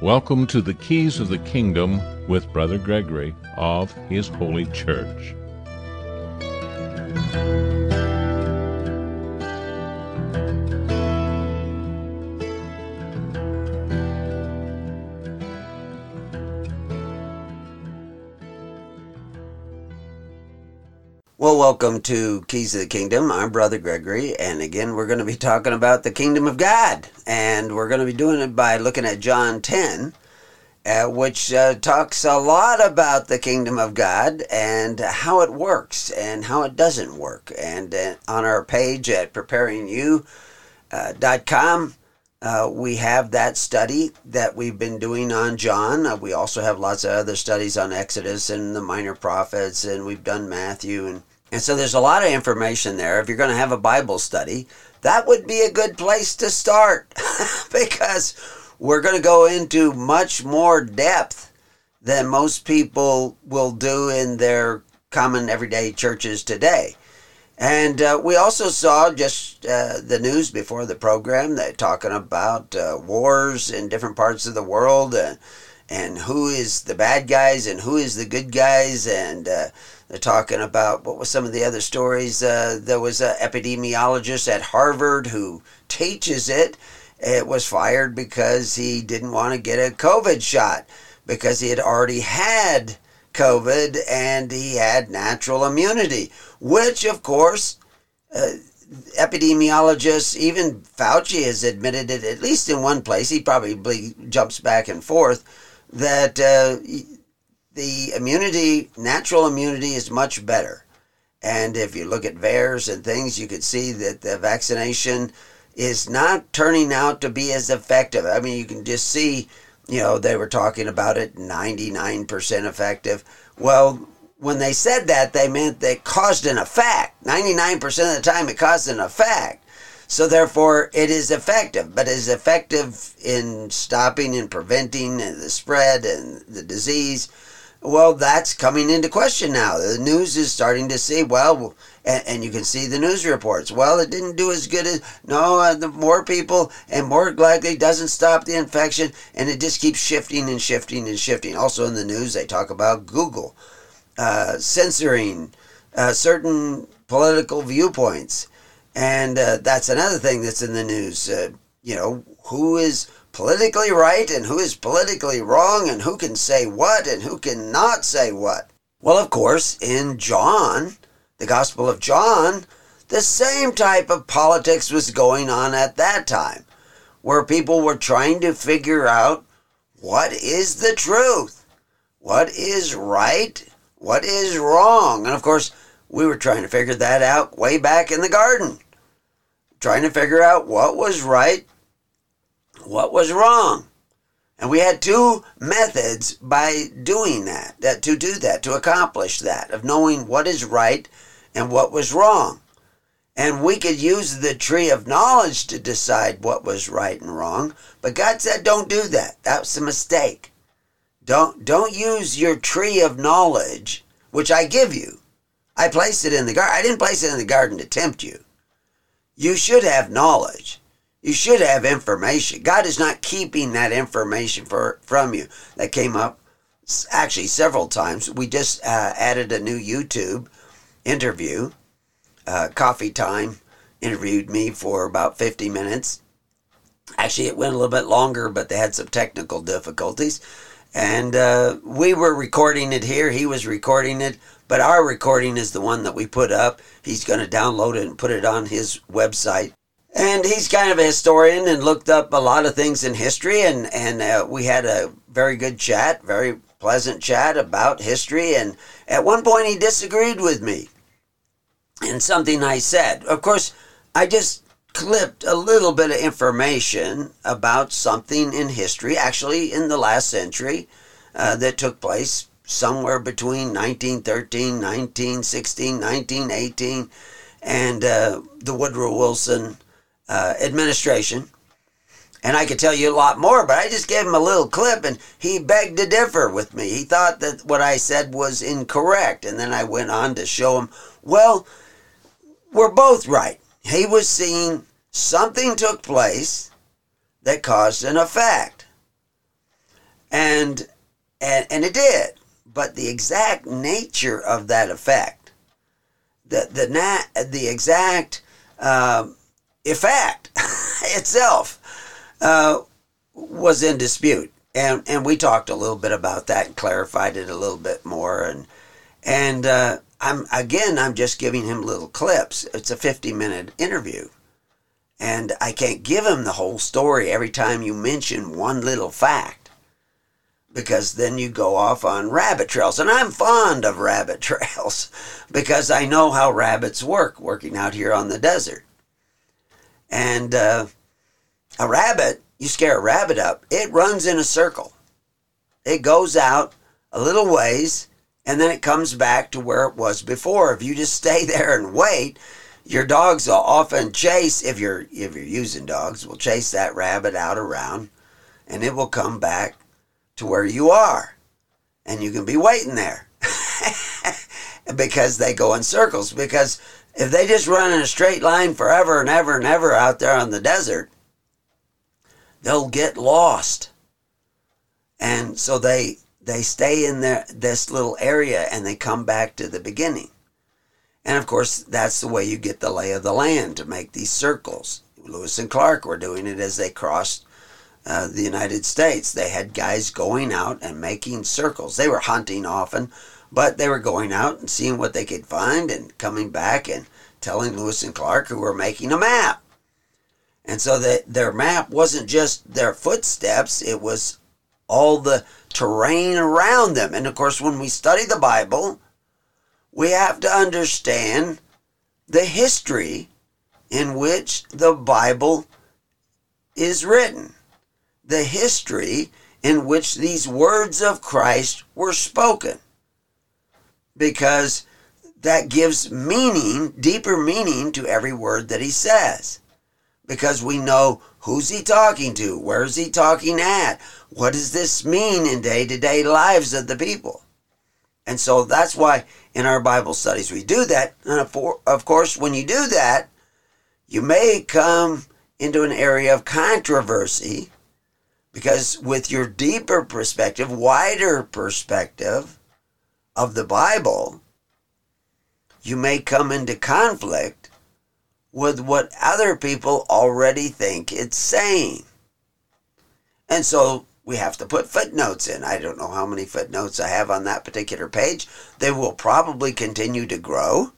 Welcome to the Keys of the Kingdom with Brother Gregory of His Holy Church. Well, welcome to Keys of the Kingdom. I'm Brother Gregory, and again, we're going to be talking about the Kingdom of God, and we're going to be doing it by looking at John 10, which talks a lot about the Kingdom of God and how it works and how it doesn't work. And on our page at preparingyou.com, we have that study that we've been doing on John. We also have lots of other studies on Exodus and the minor prophets, and we've done Matthew. And so there's a lot of information there. If you're going to have a Bible study, that would be a good place to start because we're going to go into much more depth than most people will do in their common everyday churches today. And we also saw just the news before the program that talking about wars in different parts of the world and who is the bad guys and who is the good guys. And they're talking about, what was some of the other stories? There was an epidemiologist at Harvard who teaches it. It was fired because he didn't want to get a COVID shot because he had already had COVID and he had natural immunity, which of course epidemiologists, even Fauci has admitted it, at least in one place. He probably jumps back and forth that the immunity, natural immunity, is much better. And if you look at VAERS and things, you could see that the vaccination is not turning out to be as effective. I mean, you can just see, they were talking about it 99% effective. Well, when they said that, they meant they caused an effect. 99% of the time it caused an effect. So therefore, it is effective. But is effective in stopping and preventing the spread and the disease? Well, that's coming into question now. The news is starting to see, and you can see the news reports. Well, it didn't do as good as, the more people and more likely doesn't stop the infection, and it just keeps shifting and shifting and shifting. Also in the news, they talk about Google censoring certain political viewpoints. And that's another thing that's in the news. Who is politically right and who is politically wrong and who can say what and who cannot say what. Well, of course, in John, the Gospel of John, the same type of politics was going on at that time, where people were trying to figure out what is the truth, what is right, what is wrong. And of course, we were trying to figure that out way back in the garden, trying to figure out what was right, what was wrong. And we had two methods by doing that, to accomplish that, of knowing what is right and what was wrong. And we could use the tree of knowledge to decide what was right and wrong, but God said don't do that. That's a mistake. Don't use your tree of knowledge, which I give you. I placed it in the garden. I didn't place it in the garden to tempt you. You should have knowledge. You should have information. God is not keeping that information from you. That came up actually several times. We just added a new YouTube interview. Coffee Time interviewed me for about 50 minutes. Actually, it went a little bit longer, but they had some technical difficulties. And we were recording it here. He was recording it. But our recording is the one that we put up. He's going to download it and put it on his website. And he's kind of a historian and looked up a lot of things in history. And we had a very good chat, very pleasant chat about history. And at one point he disagreed with me in something I said. Of course, I just clipped a little bit of information about something in history, actually in the last century, that took place somewhere between 1913, 1916, 1918, and the Woodrow Wilson administration. And I could tell you a lot more, but I just gave him a little clip, and he begged to differ with me. He thought that what I said was incorrect, and then I went on to show him, well, we're both right. He was seeing something took place that caused an effect. And it did. But the exact nature of that effect, the exact effect itself was in dispute. And we talked a little bit about that and clarified it a little bit more. And I'm just giving him little clips. It's a 50-minute interview. And I can't give him the whole story every time you mention one little fact, because then you go off on rabbit trails. And I'm fond of rabbit trails because I know how rabbits working out here on the desert. And a rabbit, you scare a rabbit up, it runs in a circle. It goes out a little ways, and then it comes back to where it was before. If you just stay there and wait, your dogs will often chase, if you're using dogs, will chase that rabbit out around, and it will come back to where you are. And you can be waiting there. Because they go in circles. Because if they just run in a straight line forever and ever and ever out there on the desert, they'll get lost. And so they stay in this little area and they come back to the beginning. And of course, that's the way you get the lay of the land, to make these circles. Lewis and Clark were doing it as they crossed the United States. They had guys going out and making circles. They were hunting often, but they were going out and seeing what they could find and coming back and telling Lewis and Clark, who were making a map. And so their map wasn't just their footsteps, it was all the terrain around them. And of course, when we study the Bible, we have to understand the history in which the Bible is written. The history in which these words of Christ were spoken. Because that gives meaning, deeper meaning to every word that he says. Because we know who's he talking to, where's he talking at, what does this mean in day-to-day lives of the people. And so that's why in our Bible studies we do that. And of course, when you do that, you may come into an area of controversy, because with your deeper perspective, wider perspective of the Bible, you may come into conflict with what other people already think it's saying. And so we have to put footnotes in. I don't know how many footnotes I have on that particular page. They will probably continue to grow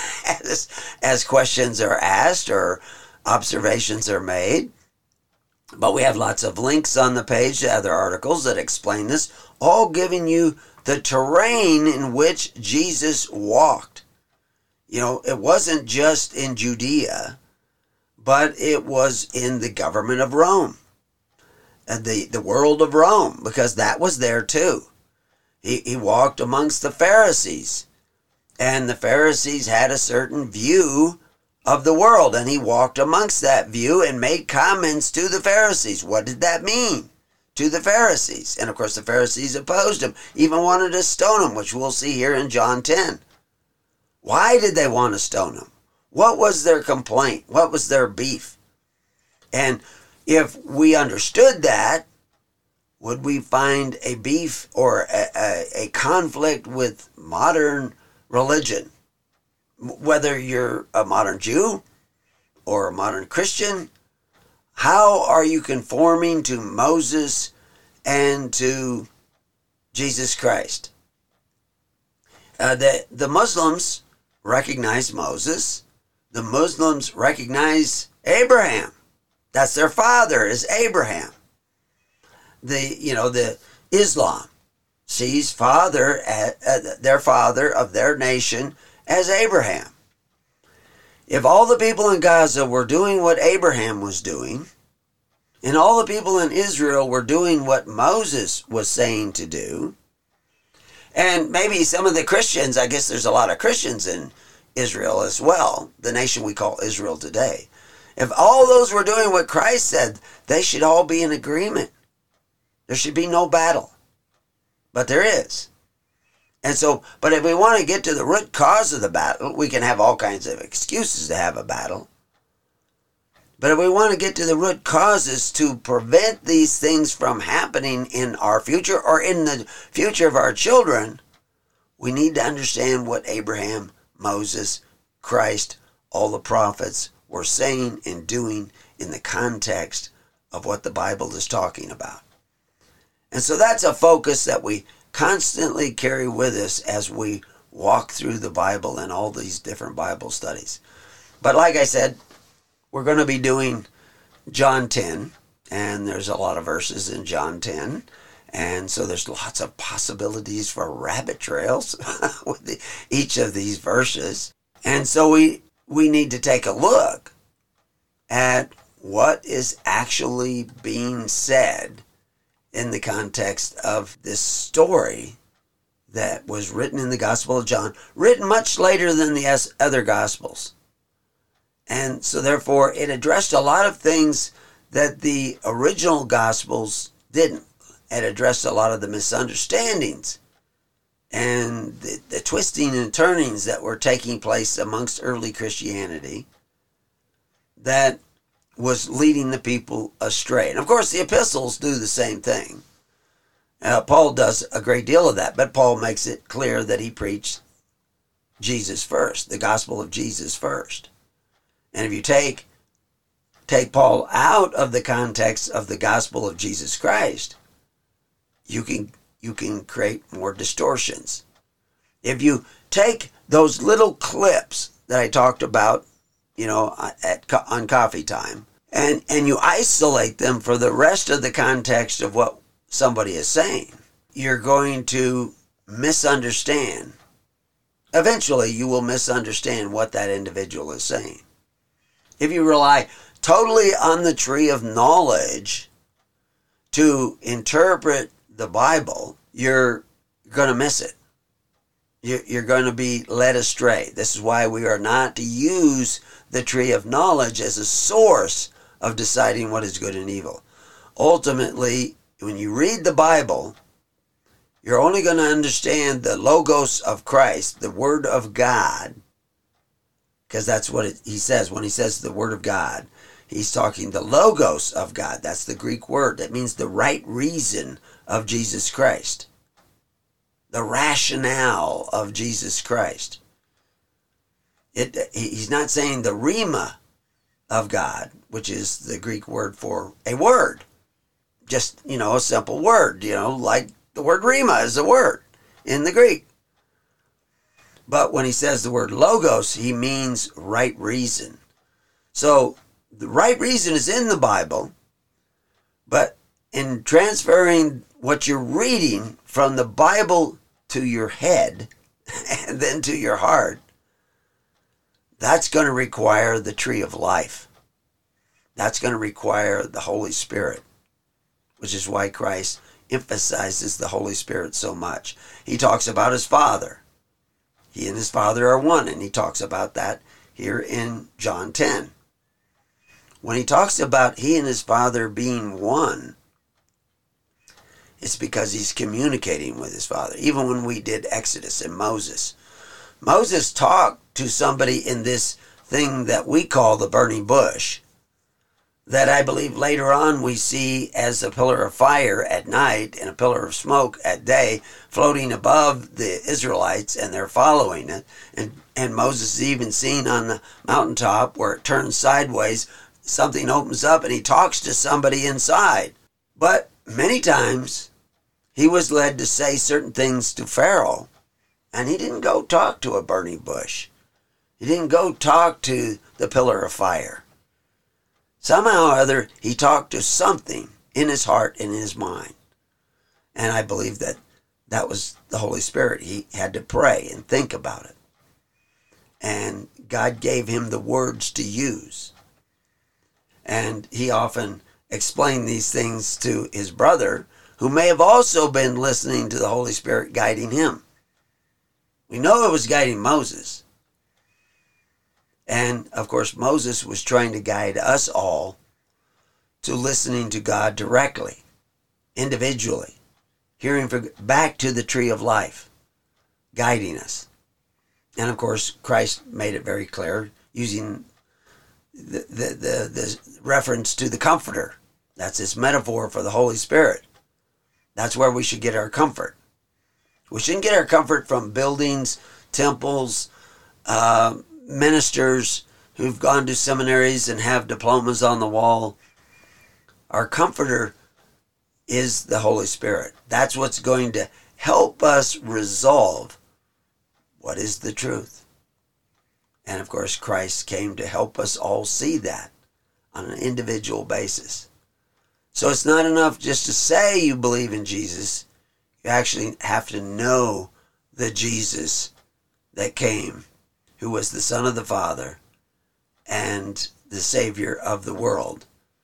as questions are asked or observations are made. But we have lots of links on the page to other articles that explain this, all giving you the terrain in which Jesus walked. You know, it wasn't just in Judea, but it was in the government of Rome. And the world of Rome, because that was there too. He walked amongst the Pharisees, and the Pharisees had a certain view of the world, and he walked amongst that view and made comments to the Pharisees. What did that mean to the Pharisees? And of course the Pharisees opposed him, even wanted to stone him, which we'll see here in John 10. Why did they want to stone him? What was their complaint? What was their beef? And if we understood that, would we find a beef or a conflict with modern religion? Whether you're a modern Jew or a modern Christian, how are you conforming to Moses and to Jesus Christ? The Muslims recognize Moses. The Muslims recognize Abraham. That's their father, is Abraham. The Islam sees their father of their nation as Abraham. If all the people in Gaza were doing what Abraham was doing, and all the people in Israel were doing what Moses was saying to do, and maybe some of the Christians, I guess there's a lot of Christians in Israel as well, the nation we call Israel today. If all those were doing what Christ said, they should all be in agreement. There should be no battle. But there is. And so, but if we want to get to the root cause of the battle, we can have all kinds of excuses to have a battle. But if we want to get to the root causes to prevent these things from happening in our future or in the future of our children, we need to understand what Abraham, Moses, Christ, all the prophets were saying and doing in the context of what the Bible is talking about. And so that's a focus that we constantly carry with us as we walk through the Bible and all these different Bible studies. But like I said, we're going to be doing John 10, and there's a lot of verses in John 10, and so there's lots of possibilities for rabbit trails with each of these verses. And so we need to take a look at what is actually being said in the context of this story that was written in the Gospel of John, written much later than the other Gospels. And so therefore it addressed a lot of things that the original Gospels didn't. It addressed a lot of the misunderstandings and the twisting and turnings that were taking place amongst early Christianity that was leading the people astray. And of course the epistles do the same thing. Paul does a great deal of that, but Paul makes it clear that he preached Jesus first, the gospel of Jesus first. And if you take Paul out of the context of the gospel of Jesus Christ, you can create more distortions. If you take those little clips that I talked about, on coffee time, and you isolate them for the rest of the context of what somebody is saying, you're going to misunderstand. Eventually, you will misunderstand what that individual is saying. If you rely totally on the tree of knowledge to interpret the Bible, you're going to miss it. You're going to be led astray. This is why we are not to use the tree of knowledge as a source of deciding what is good and evil. Ultimately, when you read the Bible, you're only going to understand the logos of Christ, the Word of God, because that's what he says. When he says the Word of God, he's talking the logos of God. That's the Greek word. That means the right reason of Jesus Christ. The rationale of Jesus Christ. He's not saying the rhema of God, which is the Greek word for a word. Just, a simple word, like the word rhema is a word in the Greek. But when he says the word logos, he means right reason. So the right reason is in the Bible, but in transferring what you're reading from the Bible to your head and then to your heart, that's going to require the tree of life. That's going to require the Holy Spirit, which is why Christ emphasizes the Holy Spirit so much. He talks about his Father. He and his Father are one, and he talks about that here in John 10. When he talks about he and his Father being one, it's because he's communicating with his Father. Even when we did Exodus and Moses talked to somebody in this thing that we call the burning bush, that I believe later on we see as a pillar of fire at night and a pillar of smoke at day floating above the Israelites, and they're following it. And Moses is even seen on the mountaintop where it turns sideways, something opens up and he talks to somebody inside. But many times he was led to say certain things to Pharaoh, and he didn't go talk to a burning bush. He didn't go talk to the pillar of fire. Somehow or other, he talked to something in his heart and in his mind. And I believe that was the Holy Spirit. He had to pray and think about it. And God gave him the words to use. And he often explained these things to his brother, who may have also been listening to the Holy Spirit guiding him. We know it was guiding Moses. And, of course, Moses was trying to guide us all to listening to God directly, individually, hearing back to the tree of life, guiding us. And, of course, Christ made it very clear, using the reference to the Comforter. That's this metaphor for the Holy Spirit. That's where we should get our comfort. We shouldn't get our comfort from buildings, temples, ministers who've gone to seminaries and have diplomas on the wall. Our comforter is the Holy Spirit. That's what's going to help us resolve what is the truth. And of course, Christ came to help us all see that on an individual basis. So it's not enough just to say you believe in Jesus. You actually have to know the Jesus that came, who was the Son of the Father and the Savior of the world.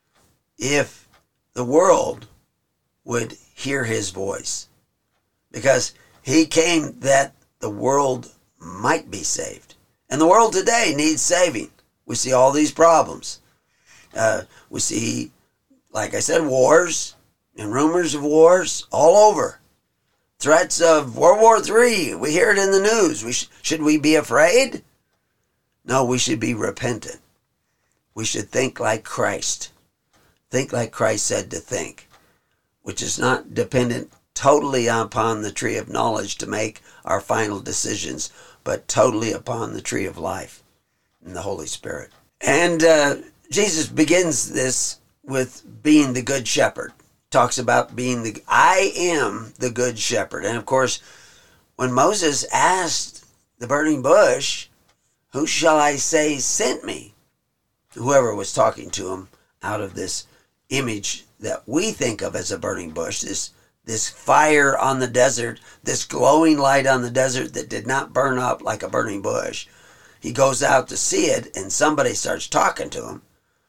If the world would hear his voice, because he came that the world might be saved. And the world today needs saving. We see all these problems. We see, like I said, wars and rumors of wars all over. Threats of World War III. We hear it in the news. Should we be afraid? No, we should be repentant. We should think like Christ. Think like Christ said to think, which is not dependent totally upon the tree of knowledge to make our final decisions, but totally upon the tree of life and the Holy Spirit. And Jesus begins this with being the good shepherd. Talks about being I am the good shepherd. And of course, when Moses asked the burning bush, who shall I say sent me? Whoever was talking to him out of this image that we think of as a burning bush, this fire on the desert, this glowing light on the desert that did not burn up like a burning bush. He goes out to see it, and somebody starts talking to him.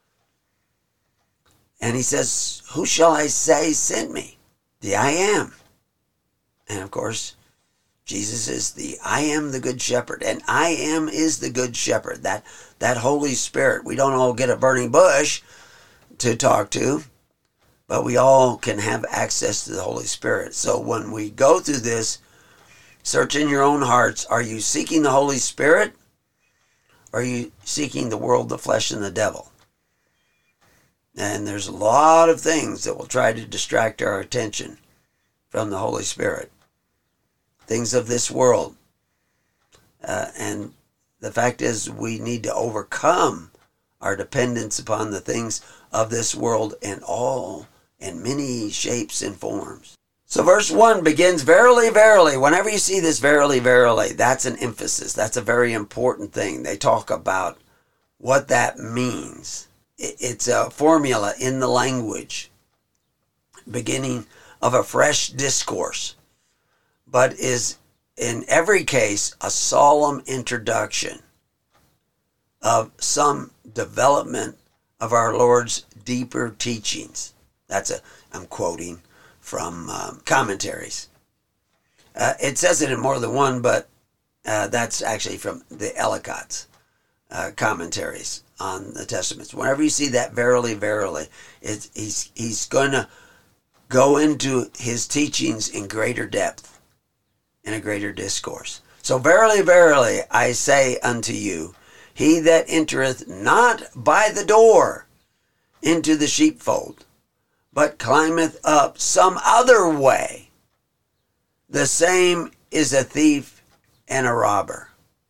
And he says, who shall I say sent me? The I am. And of course, Jesus is the I am the good shepherd. And I am is the good shepherd. That Holy Spirit. We don't all get a burning bush to talk to, but we all can have access to the Holy Spirit. So when we go through this, search in your own hearts. Are you seeking the Holy Spirit? Or are you seeking the world, the flesh, and the devil? And there's a lot of things that will try to distract our attention from the Holy Spirit. Things of this world. And the fact is, we need to overcome our dependence upon the things of this world in many shapes and forms. So verse 1 begins, verily, verily. Whenever you see this verily, verily, that's an emphasis. That's a very important thing. They talk about what that means. It's a formula in the language, beginning of a fresh discourse, but is in every case a solemn introduction of some development of our Lord's deeper teachings. I'm quoting from commentaries. It says it in more than one, but that's actually from the Ellicott's commentaries on the Testaments. Whenever you see that verily, verily, he's going to go into his teachings in greater depth, in a greater discourse. So verily, verily, I say unto you, he that entereth not by the door into the sheepfold, but climbeth up some other way, the same is a thief and a robber.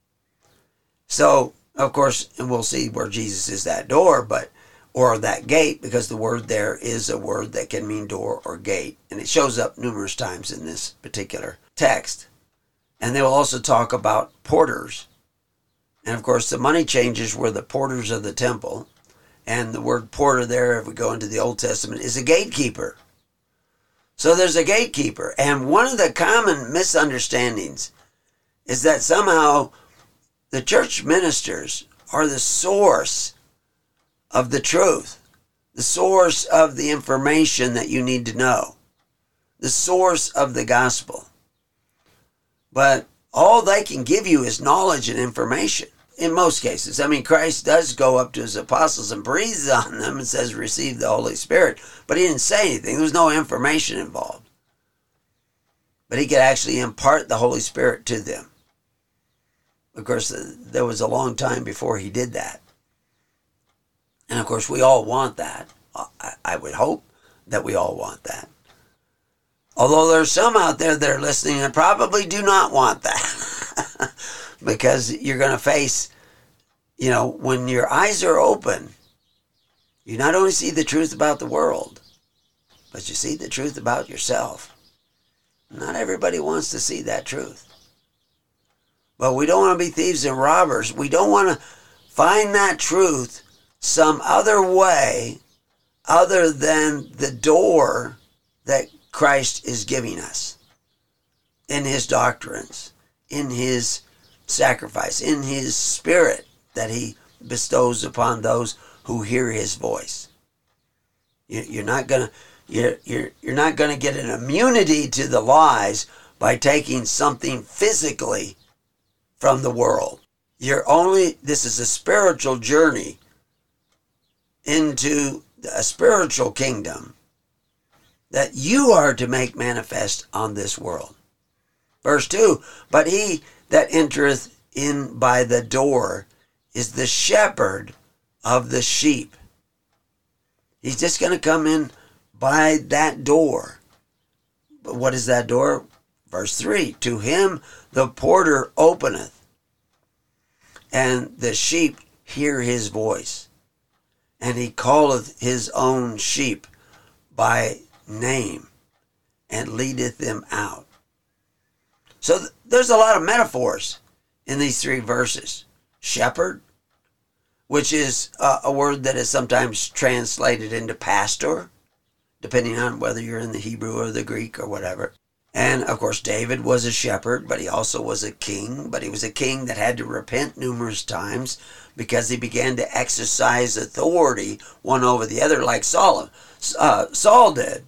So, of course, and we'll see where Jesus is that door, or that gate, because the word there is a word that can mean door or gate, and it shows up numerous times in this particular text. And they will also talk about porters. And of course, the money changers were the porters of the temple. And the word porter there, if we go into the Old Testament, is a gatekeeper. So there's a gatekeeper. And one of the common misunderstandings is that somehow the church ministers are the source of the truth, the source of the information that you need to know, the source of the gospel. But all they can give you is knowledge and information. In most cases. I mean, Christ does go up to his apostles and breathes on them and says, receive the Holy Spirit. But he didn't say anything. There was no information involved. But he could actually impart the Holy Spirit to them. Of course, there was a long time before he did that. And of course, we all want that. I would hope that we all want that. Although there's some out there that are listening and probably do not want that. Because you're going to face, when your eyes are open, you not only see the truth about the world, but you see the truth about yourself. Not everybody wants to see that truth. But we don't want to be thieves and robbers. We don't want to find that truth some other way other than the door that Christ is giving us in his doctrines, in his sacrifice, in his spirit that he bestows upon those who hear his voice. You're not gonna get an immunity to the lies by taking something physically from the world. This is a spiritual journey into a spiritual kingdom that you are to make manifest on this world. Verse 2, but he that entereth in by the door is the shepherd of the sheep. He's just going to come in by that door. But what is that door? Verse 3, to him the porter openeth, and the sheep hear his voice. And he calleth his own sheep by name, and leadeth them out. So there's a lot of metaphors in these 3 verses. Shepherd, which is a word that is sometimes translated into pastor, depending on whether you're in the Hebrew or the Greek or whatever. And of course, David was a shepherd, but he also was a king. But he was a king that had to repent numerous times because he began to exercise authority one over the other, like Saul did.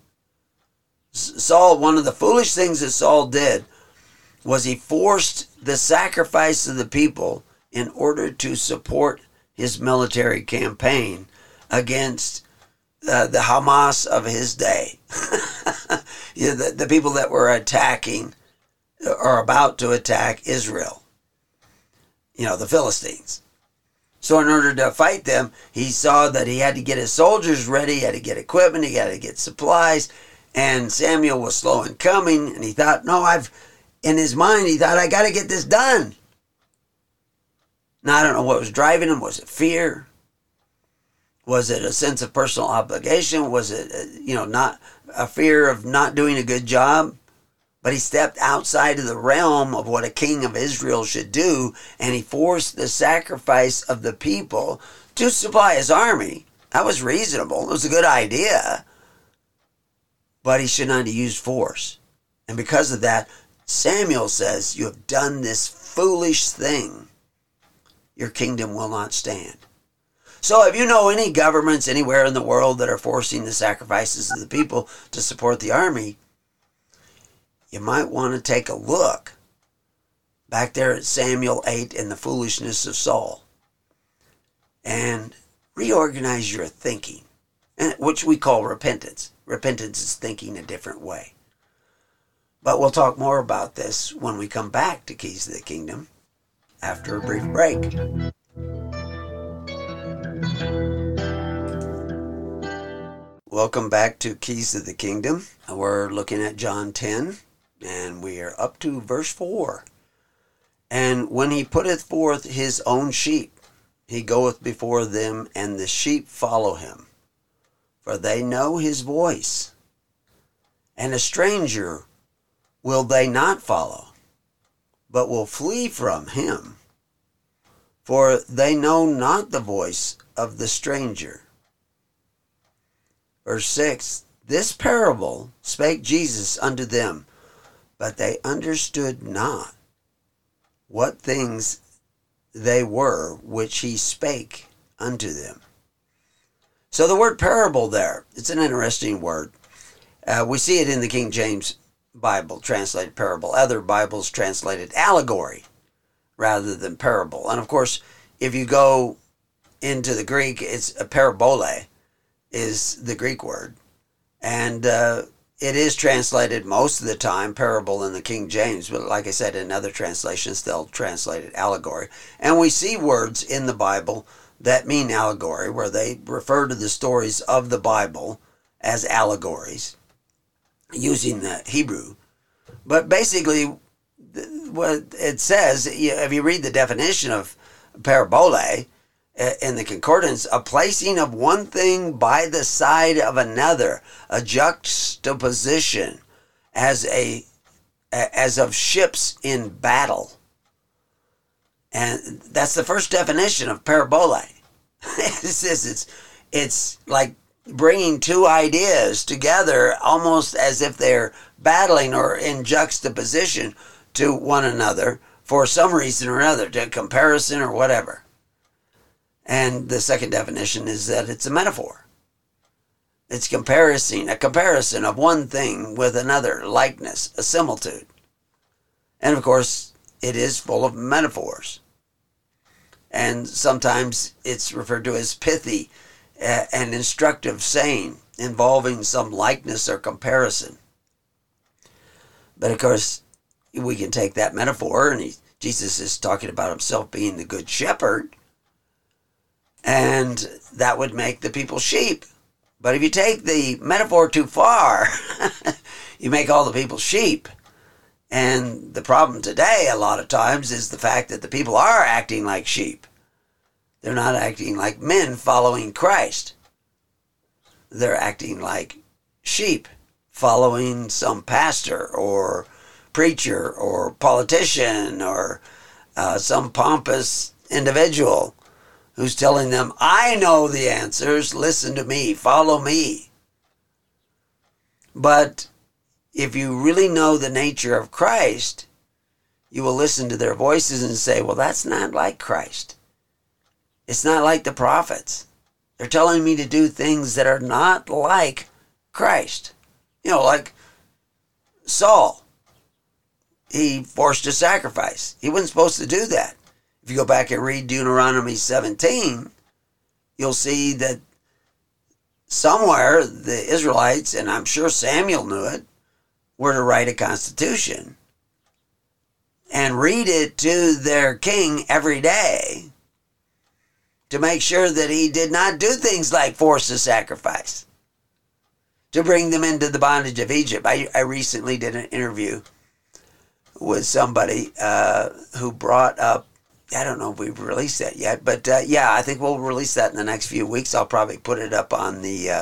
Saul, one of the foolish things that Saul did was he forced the sacrifice of the people in order to support his military campaign against the Hamas of his day. The people that were attacking or about to attack Israel. The Philistines. So in order to fight them, he saw that he had to get his soldiers ready, he had to get equipment, he had to get supplies, and Samuel was slow in coming, and he thought, in his mind, he thought, I got to get this done. Now, I don't know what was driving him. Was it fear? Was it a sense of personal obligation? Was it, not a fear of not doing a good job? But he stepped outside of the realm of what a king of Israel should do, and he forced the sacrifice of the people to supply his army. That was reasonable. It was a good idea. But he should not have used force. And because of that, Samuel says, you have done this foolish thing. Your kingdom will not stand. So if you know any governments anywhere in the world that are forcing the sacrifices of the people to support the army, you might want to take a look back there at Samuel 8 and the foolishness of Saul and reorganize your thinking, which we call repentance. Repentance is thinking a different way. But we'll talk more about this when we come back to Keys to the Kingdom after a brief break. Welcome back to Keys to the Kingdom. We're looking at John 10, and we are up to verse 4. And when he putteth forth his own sheep, he goeth before them, and the sheep follow him. For they know his voice. And a stranger will they not follow, but will flee from him. For they know not the voice of the stranger. Verse 6, this parable spake Jesus unto them, but they understood not what things they were which he spake unto them. So the word parable there, it's an interesting word. We see it in the King James Bible, translated parable. Other Bibles translated allegory rather than parable. And of course, if you go into the Greek, it's a parabole is the Greek word. And it is translated most of the time parable in the King James, but like I said, in other translations, they'll translate it allegory. And we see words in the Bible that mean allegory, where they refer to the stories of the Bible as allegories, using the Hebrew. But basically, what it says, if you read the definition of parabole in the concordance, a placing of one thing by the side of another, a juxtaposition as of ships in battle. And that's the first definition of parabole. It's like bringing two ideas together almost as if they're battling or in juxtaposition to one another for some reason or another, to comparison or whatever. And the second definition is that it's a metaphor. It's a comparison of one thing with another, likeness, a similitude. And of course, it is full of metaphors. And sometimes it's referred to as pithy, an instructive saying involving some likeness or comparison. But of course, we can take that metaphor, and Jesus is talking about himself being the good shepherd, and that would make the people sheep. But if you take the metaphor too far, you make all the people sheep. And the problem today, a lot of times, is the fact that the people are acting like sheep. They're not acting like men following Christ. They're acting like sheep following some pastor or preacher or politician or some pompous individual who's telling them, I know the answers, listen to me, follow me. But if you really know the nature of Christ, you will listen to their voices and say, well, that's not like Christ. It's not like the prophets. They're telling me to do things that are not like Christ. You know, like Saul. He forced a sacrifice. He wasn't supposed to do that. If you go back and read Deuteronomy 17, you'll see that somewhere the Israelites, and I'm sure Samuel knew it, were to write a constitution and read it to their king every day to make sure that he did not do things like force a sacrifice to bring them into the bondage of Egypt. I recently did an interview with somebody who brought up, I don't know if we've released that yet, but yeah, I think we'll release that in the next few weeks. I'll probably put it up on the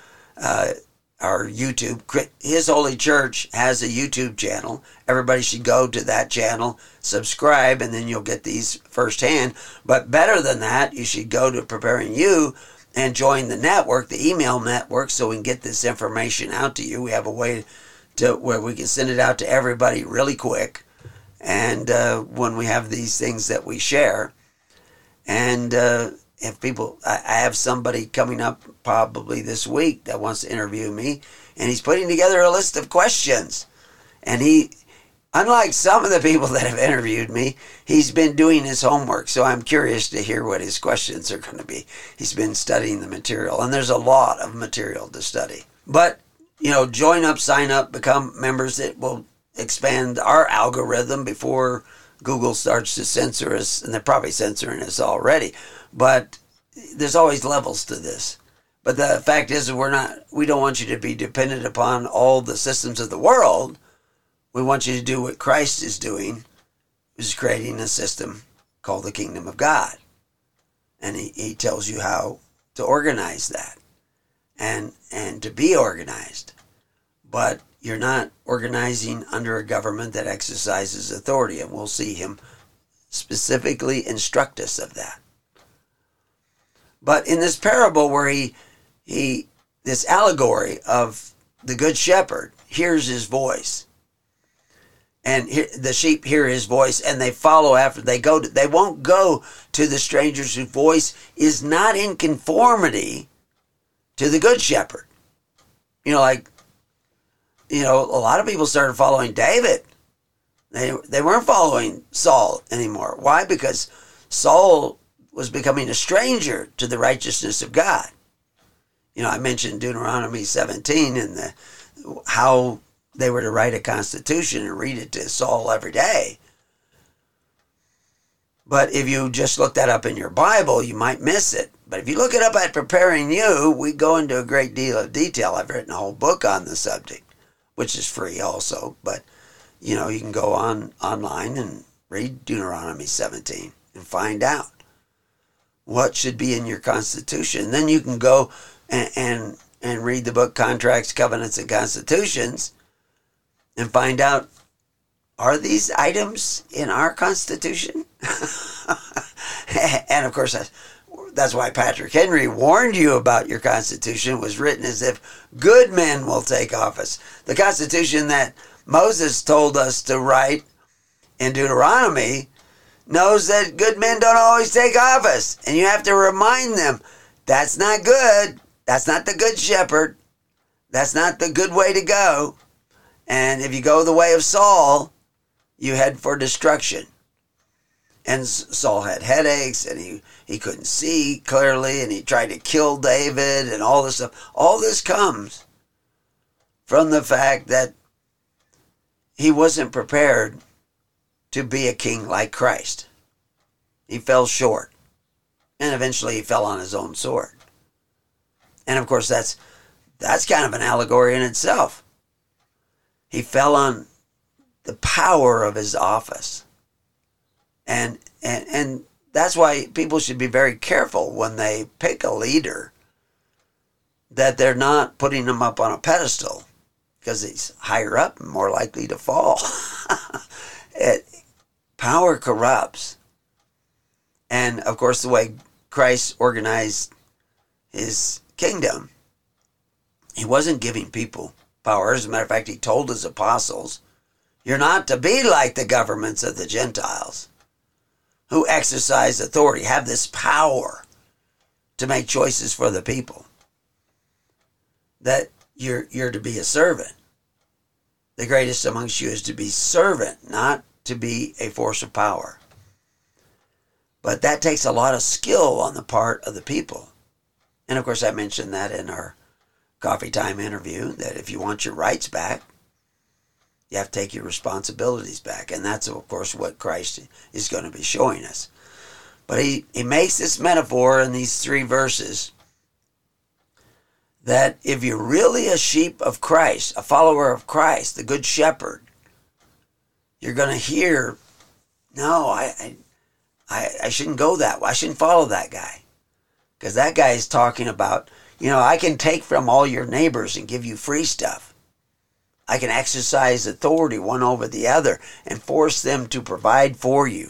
our YouTube. His Holy Church has a YouTube channel. Everybody should go to that channel, subscribe, and then you'll get these firsthand. But better than that, you should go to Preparing You and join the network, the email network, so we can get this information out to you. We have a way to where we can send it out to everybody really quick. And when we have these things that we share, and if people, I have somebody coming up probably this week that wants to interview me, and he's putting together a list of questions. And he, unlike some of the people that have interviewed me, he's been doing his homework. So I'm curious to hear what his questions are going to be. He's been studying the material, and there's a lot of material to study. But, you know, join up, sign up, become members. It will expand our algorithm before Google starts to censor us, and they're probably censoring us already. But there's always levels to this. But the fact is, we don't want you to be dependent upon all the systems of the world. We want you to do what Christ is doing, which is creating a system called the Kingdom of God. And he tells you how to organize that and to be organized. But you're not organizing under a government that exercises authority, and we'll see him specifically instruct us of that. But in this parable where this allegory of the good shepherd hears his voice, and the sheep hear his voice, and they follow after. They won't go to the strangers whose voice is not in conformity to the good shepherd. You know, like, you know, a lot of people started following David. They weren't following Saul anymore. Why? Because Saul was becoming a stranger to the righteousness of God. You know, I mentioned Deuteronomy 17 and how they were to write a constitution and read it to Saul every day. But if you just look that up in your Bible, you might miss it. But if you look it up at Preparing You, we go into a great deal of detail. I've written a whole book on the subject, which is free also. But, you can go online and read Deuteronomy 17 and find out what should be in your Constitution. Then you can go and read the book Contracts, Covenants, and Constitutions and find out, are these items in our Constitution? And of course, that's why Patrick Henry warned you about your Constitution. It was written as if good men will take office. The Constitution that Moses told us to write in Deuteronomy knows that good men don't always take office. And you have to remind them, that's not good. That's not the good shepherd. That's not the good way to go. And if you go the way of Saul, you head for destruction. And Saul had headaches, and he couldn't see clearly, and he tried to kill David, and all this stuff. All this comes from the fact that he wasn't prepared to be a king like Christ. He fell short, and eventually he fell on his own sword. And of course, that's kind of an allegory in itself. He fell on the power of his office. And that's why people should be very careful when they pick a leader, that they're not putting him up on a pedestal, because he's higher up and more likely to fall. Power corrupts. And of course, the way Christ organized his kingdom, he wasn't giving people power. As a matter of fact, he told his apostles, you're not to be like the governments of the Gentiles, who exercise authority, have this power to make choices for the people. That you're to be a servant. The greatest amongst you is to be servant, not to be a force of power. But that takes a lot of skill on the part of the people. And of course, I mentioned that in our Coffee Time interview, that if you want your rights back, you have to take your responsibilities back. And that's, of course, what Christ is going to be showing us. But he makes this metaphor in these 3 verses that if you're really a sheep of Christ, a follower of Christ, the good shepherd, you're going to hear, no, I shouldn't go that way. I shouldn't follow that guy. Because that guy is talking about, I can take from all your neighbors and give you free stuff. I can exercise authority one over the other and force them to provide for you.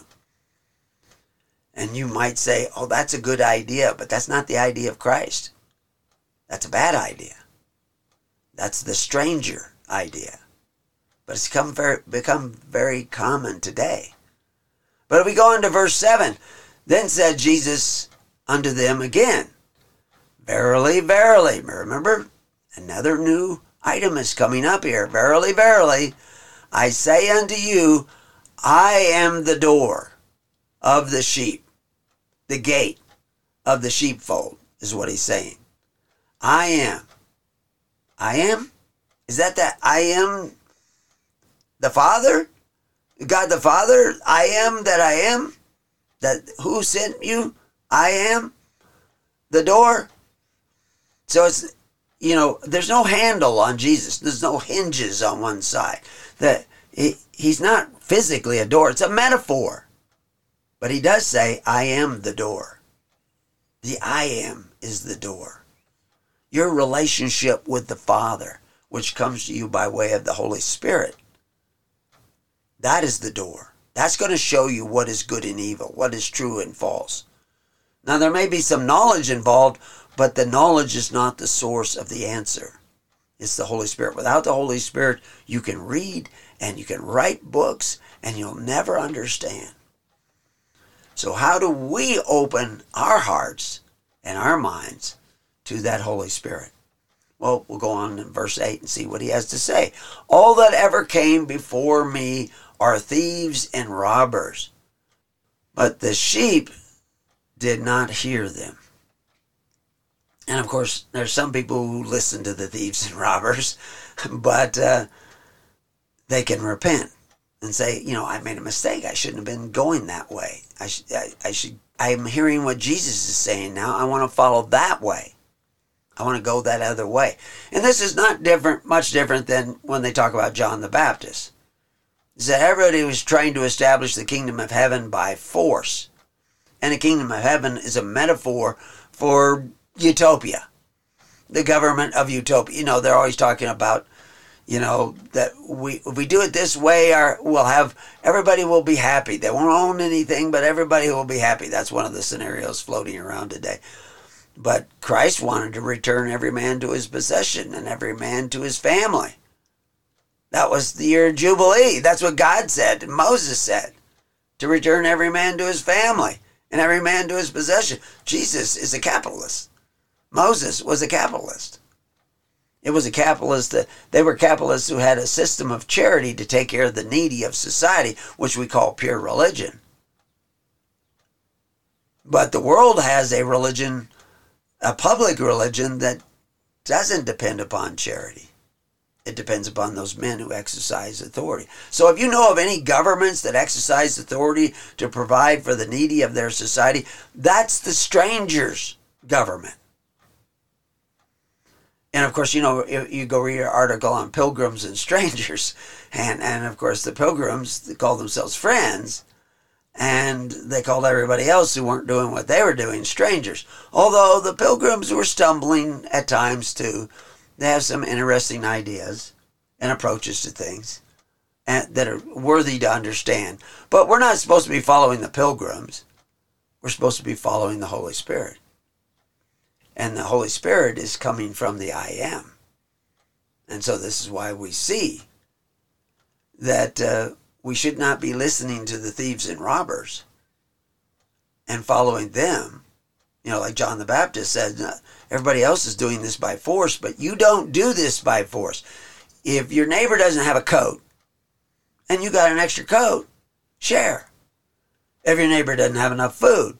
And you might say, oh, that's a good idea, but that's not the idea of Christ. That's a bad idea. That's the stranger idea. But it's become very common today. But if we go into verse 7, then said Jesus unto them again, verily, verily. Remember, another new item is coming up here. Verily, verily, I say unto you, I am the door of the sheep. The gate of the sheepfold is what he's saying. I am. I am? Is that I am the Father? God the Father? I am that I am? That who sent you? I am the door? So it's, there's no handle on Jesus. There's no hinges on one side. That he's not physically a door. It's a metaphor. But he does say, I am the door. The I am is the door. Your relationship with the Father, which comes to you by way of the Holy Spirit, that is the door. That's going to show you what is good and evil, what is true and false. Now, there may be some knowledge involved, but the knowledge is not the source of the answer. It's the Holy Spirit. Without the Holy Spirit, you can read and you can write books and you'll never understand. So how do we open our hearts and our minds to that Holy Spirit? Well, we'll go on in verse 8 and see what he has to say. All that ever came before me are thieves and robbers, but the sheep did not hear them. And of course, there's some people who listen to the thieves and robbers, but they can repent. and say, I made a mistake. I shouldn't have been going that way. I'm hearing what Jesus is saying now. I want to follow that way. I want to go that other way. And this is not much different than when they talk about John the Baptist. Is that everybody was trying to establish the kingdom of heaven by force. And the kingdom of heaven is a metaphor for utopia. The government of utopia. They're always talking about, that if we do it this way, everybody will be happy. They won't own anything, but everybody will be happy. That's one of the scenarios floating around today. But Christ wanted to return every man to his possession and every man to his family. That was the year of Jubilee. That's what God said and Moses said, to return every man to his family and every man to his possession. Jesus is a capitalist. Moses was a capitalist. It was a capitalist they were capitalists who had a system of charity to take care of the needy of society, which we call pure religion. But the world has a religion, a public religion, that doesn't depend upon charity. It depends upon those men who exercise authority. So if you know of any governments that exercise authority to provide for the needy of their society, that's the stranger's government. And of course, you go read an article on pilgrims and strangers. And of course, the pilgrims, they call themselves friends. And they called everybody else who weren't doing what they were doing strangers. Although the pilgrims were stumbling at times too. They have some interesting ideas and approaches to things that are worthy to understand. But we're not supposed to be following the pilgrims. We're supposed to be following the Holy Spirit. And the Holy Spirit is coming from the I Am. And so this is why we see that we should not be listening to the thieves and robbers and following them. Like John the Baptist said, everybody else is doing this by force, but you don't do this by force. If your neighbor doesn't have a coat and you got an extra coat, share. If your neighbor doesn't have enough food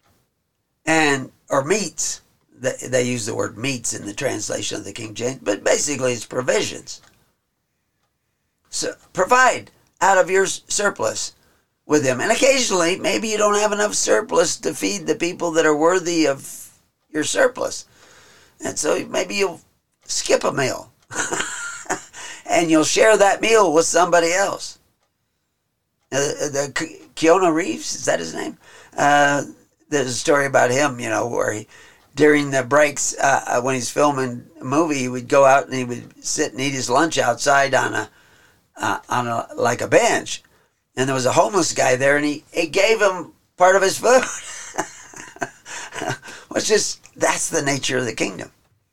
or meats, they use the word meats in the translation of the King James, but basically it's provisions. So provide out of your surplus with them. And occasionally, maybe you don't have enough surplus to feed the people that are worthy of your surplus. And so maybe you'll skip a meal. And you'll share that meal with somebody else. Keanu Reeves, is that his name? There's a story about him, where during the breaks, when he's filming a movie, he would go out and he would sit and eat his lunch outside on a bench. And there was a homeless guy there, and he gave him part of his food. That's the nature of the kingdom.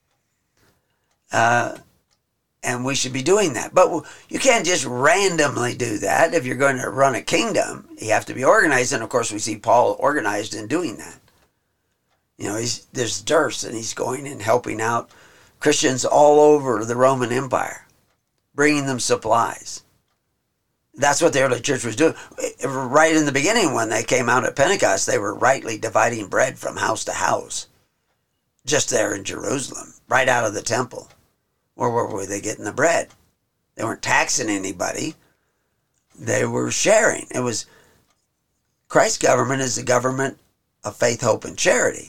And we should be doing that. But you can't just randomly do that. If you're going to run a kingdom, you have to be organized. And of course, we see Paul organized in doing that. There's Durst, and he's going and helping out Christians all over the Roman Empire, bringing them supplies. That's what the early church was doing. Right in the beginning, when they came out at Pentecost, they were rightly dividing bread from house to house. Just there in Jerusalem, right out of the temple. Where were they getting the bread? They weren't taxing anybody. They were sharing. It was Christ's government is the government of faith, hope, and charity.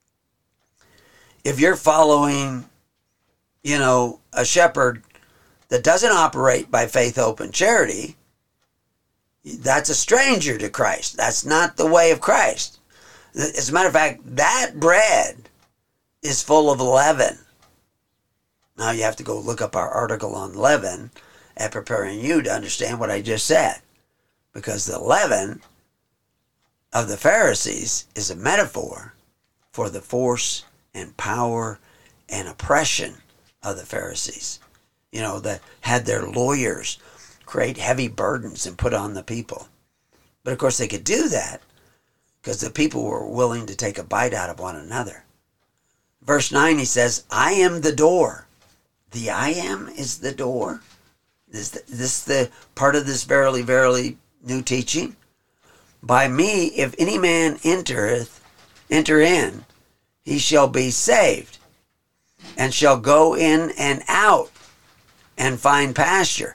If you're following, a shepherd that doesn't operate by faith, hope, and charity, that's a stranger to Christ. That's not the way of Christ. As a matter of fact, that bread is full of leaven. Now you have to go look up our article on leaven at Preparing You to understand what I just said. Because the leaven of the Pharisees is a metaphor for the force and power and oppression of the Pharisees. That had their lawyers create heavy burdens and put on the people. But of course they could do that because the people were willing to take a bite out of one another. Verse 9, he says, I am the door. The I am is the door. Is this the part of this verily, verily new teaching? By me, if any man enter in, he shall be saved, and shall go in and out and find pasture.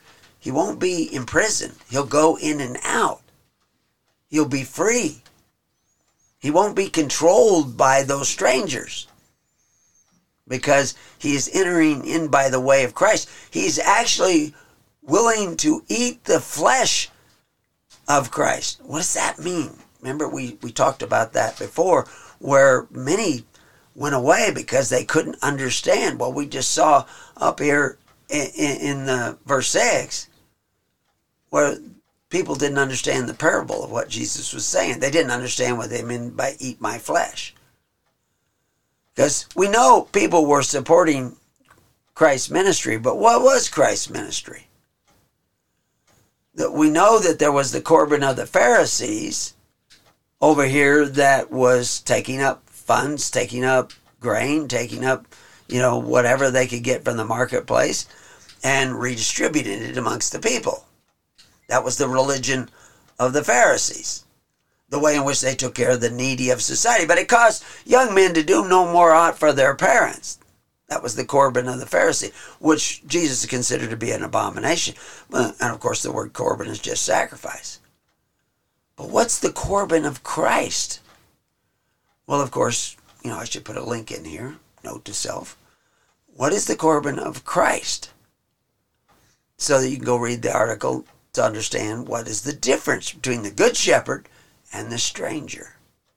He won't be imprisoned. He'll go in and out. He'll be free. He won't be controlled by those strangers because he is entering in by the way of Christ. He's actually willing to eat the flesh of Christ. What does that mean? Remember, we talked about that before, where many went away because they couldn't understand. Well, we just saw up here in verse 6, where people didn't understand the parable of what Jesus was saying. They didn't understand what they meant by eat my flesh. Because we know people were supporting Christ's ministry, but what was Christ's ministry? That we know that there was the Corban of the Pharisees over here that was taking up funds, taking up grain, taking up, whatever they could get from the marketplace and redistributing it amongst the people. That was the religion of the Pharisees, the way in which they took care of the needy of society. But it caused young men to do no more aught for their parents. That was the Corban of the Pharisee, which Jesus considered to be an abomination. And of course, the word Corban is just sacrifice. But what's the Corban of Christ? Well, of course, I should put a link in here, note to self. What is the Corban of Christ? So that you can go read the article to understand what is the difference between the good shepherd and the stranger.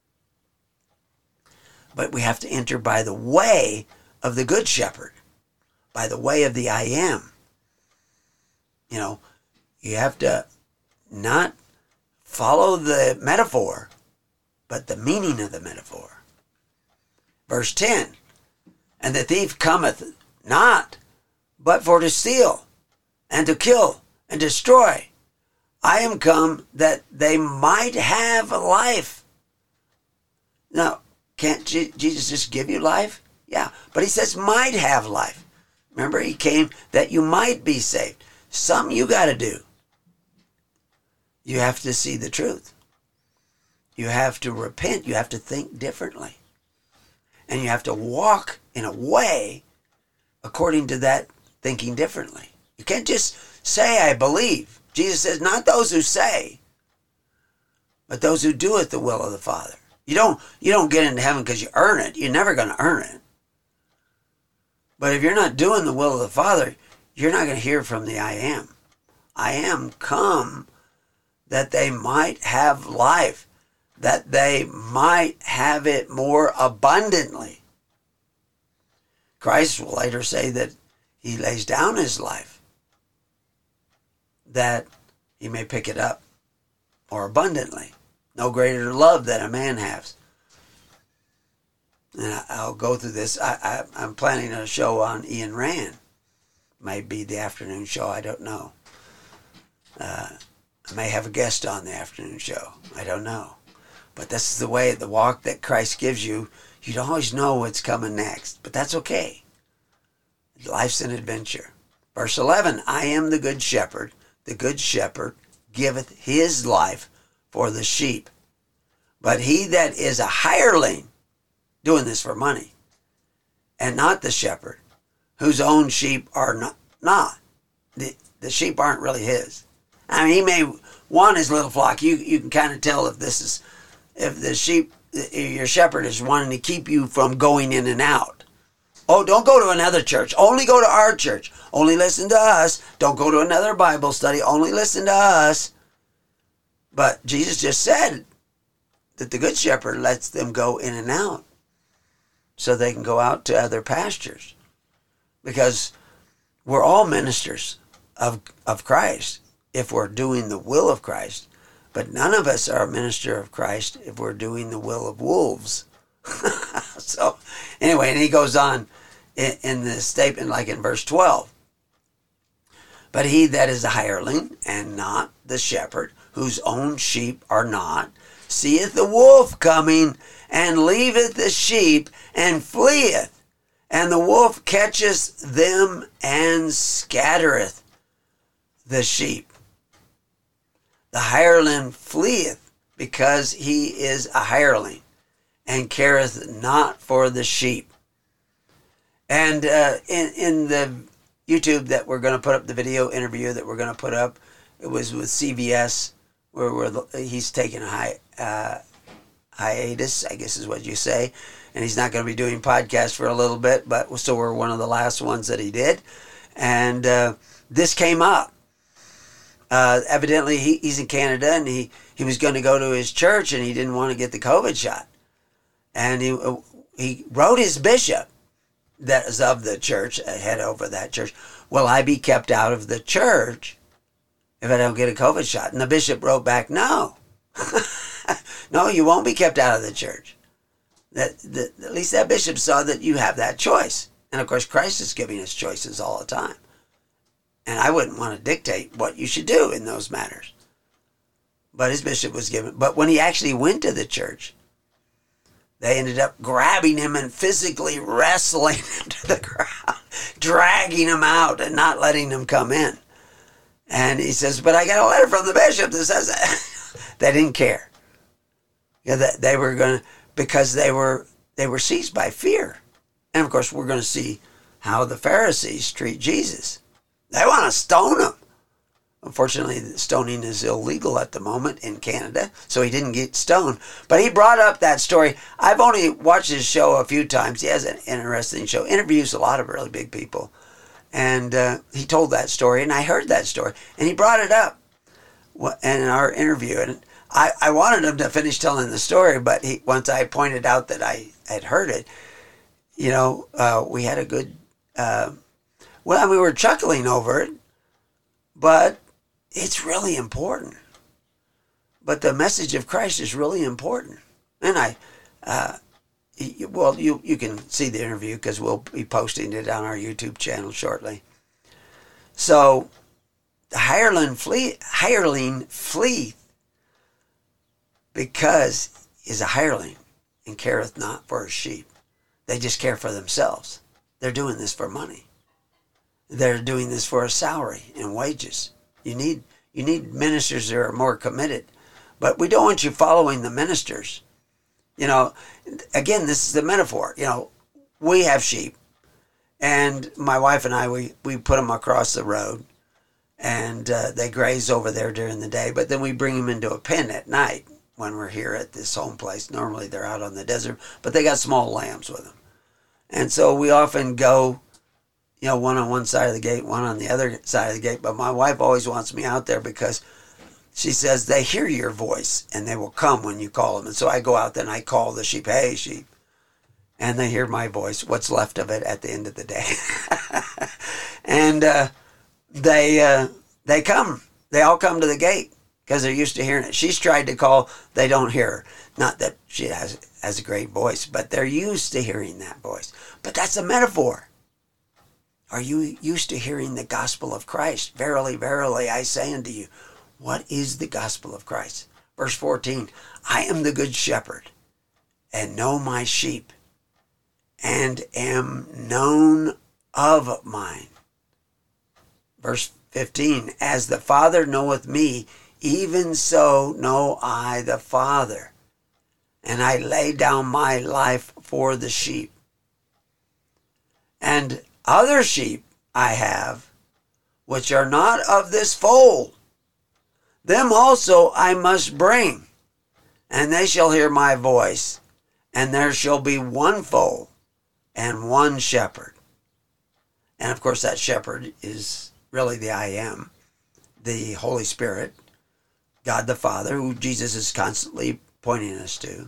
But we have to enter by the way of the good shepherd, by the way of the I am. You have to not follow the metaphor, but the meaning of the metaphor. Verse 10, and the thief cometh not, but for to steal, and to kill, and destroy. I am come that they might have life. Now, can't Jesus just give you life? Yeah, but he says might have life. Remember, he came that you might be saved. Something you got to do. You have to see the truth. You have to repent. You have to think differently. And you have to walk in a way according to that thinking differently. You can't just say, I believe. Jesus says, not those who say, but those who do it the will of the Father. You don't get into heaven because you earn it. You're never going to earn it. But if you're not doing the will of the Father, you're not going to hear from the I am. I am come that they might have life, that they might have it more abundantly. Christ will later say that he lays down his life, that he may pick it up more abundantly. No greater love that a man has. And I'll go through this. I'm planning a show on Ian Rand. Might be the afternoon show, I don't know. I may have a guest on the afternoon show. I don't know. But this is the way, the walk that Christ gives you. You don't always know what's coming next, but that's okay. Life's an adventure. Verse 11, I am the good shepherd. The good shepherd giveth his life for the sheep. But he that is a hireling, doing this for money, and not the shepherd, whose own sheep are not. The sheep aren't really his. I mean, he may want his little flock. You can kind of tell if the sheep, your shepherd is wanting to keep you from going in and out. Oh, don't go to another church. Only go to our church. Only listen to us. Don't go to another Bible study. Only listen to us. But Jesus just said that the good shepherd lets them go in and out so they can go out to other pastures. Because we're all ministers of Christ if we're doing the will of Christ. But none of us are a minister of Christ if we're doing the will of wolves. So anyway, and he goes on in the statement like in verse 12. But he that is a hireling and not the shepherd, whose own sheep are not, seeth the wolf coming and leaveth the sheep and fleeth. And the wolf catcheth them and scattereth the sheep. The hireling fleeth because he is a hireling and careth not for the sheep. And in the YouTube that we're going to put up, the video interview that we're going to put up. It was with CVS, where he's taking a hiatus, I guess is what you say. And he's not going to be doing podcasts for a little bit, but so we're one of the last ones that he did. And this came up. Evidently, he's in Canada, and he was going to go to his church, and he didn't want to get the COVID shot. And he wrote his bishop that is of the church, head over that church, will I be kept out of the church if I don't get a COVID shot? And the bishop wrote back, no. No, you won't be kept out of the church. At least that bishop saw that you have that choice. And of course, Christ is giving us choices all the time. And I wouldn't want to dictate what you should do in those matters. But his bishop was given. But when he actually went to the church, they ended up grabbing him and physically wrestling him to the ground, dragging him out and not letting him come in. And he says, but I got a letter from the bishop that says that. They didn't care. They were going to, because they were seized by fear. And of course, we're going to see how the Pharisees treat Jesus. They want to stone him. Unfortunately, stoning is illegal at the moment in Canada, so he didn't get stoned. But he brought up that story. I've only watched his show a few times. He has an interesting show. Interviews a lot of really big people. And he told that story, and I heard that story. And he brought it up in our interview. And I wanted him to finish telling the story, but once I pointed out that I had heard it, we had a good... we were chuckling over it, but it's really important. But the message of Christ is really important. And you can see the interview because we'll be posting it on our YouTube channel shortly. So, the hireling fleeth because he is a hireling and careth not for his sheep. They just care for themselves. They're doing this for money. They're doing this for a salary and wages. You need ministers that are more committed. But we don't want you following the ministers. Again, this is the metaphor. We have sheep. And my wife and I, we put them across the road. And they graze over there during the day. But then we bring them into a pen at night when we're here at this home place. Normally they're out on the desert. But they got small lambs with them. And so we often go... one on one side of the gate, one on the other side of the gate. But my wife always wants me out there because she says they hear your voice and they will come when you call them. And so I go out there and I call the sheep, hey, sheep. And they hear my voice, what's left of it at the end of the day. And they come. They all come to the gate because they're used to hearing it. She's tried to call. They don't hear her. Not that she has a great voice, but they're used to hearing that voice. But that's a metaphor. Are you used to hearing the gospel of Christ? Verily, verily, I say unto you, what is the gospel of Christ? Verse 14, I am the good shepherd, and know my sheep, and am known of mine. Verse 15, as the Father knoweth me, even so know I the Father, and I lay down my life for the sheep. And other sheep I have, which are not of this fold. Them also I must bring, and they shall hear my voice, and there shall be one fold and one shepherd. And of course that shepherd is really the I Am, the Holy Spirit, God the Father, who Jesus is constantly pointing us to.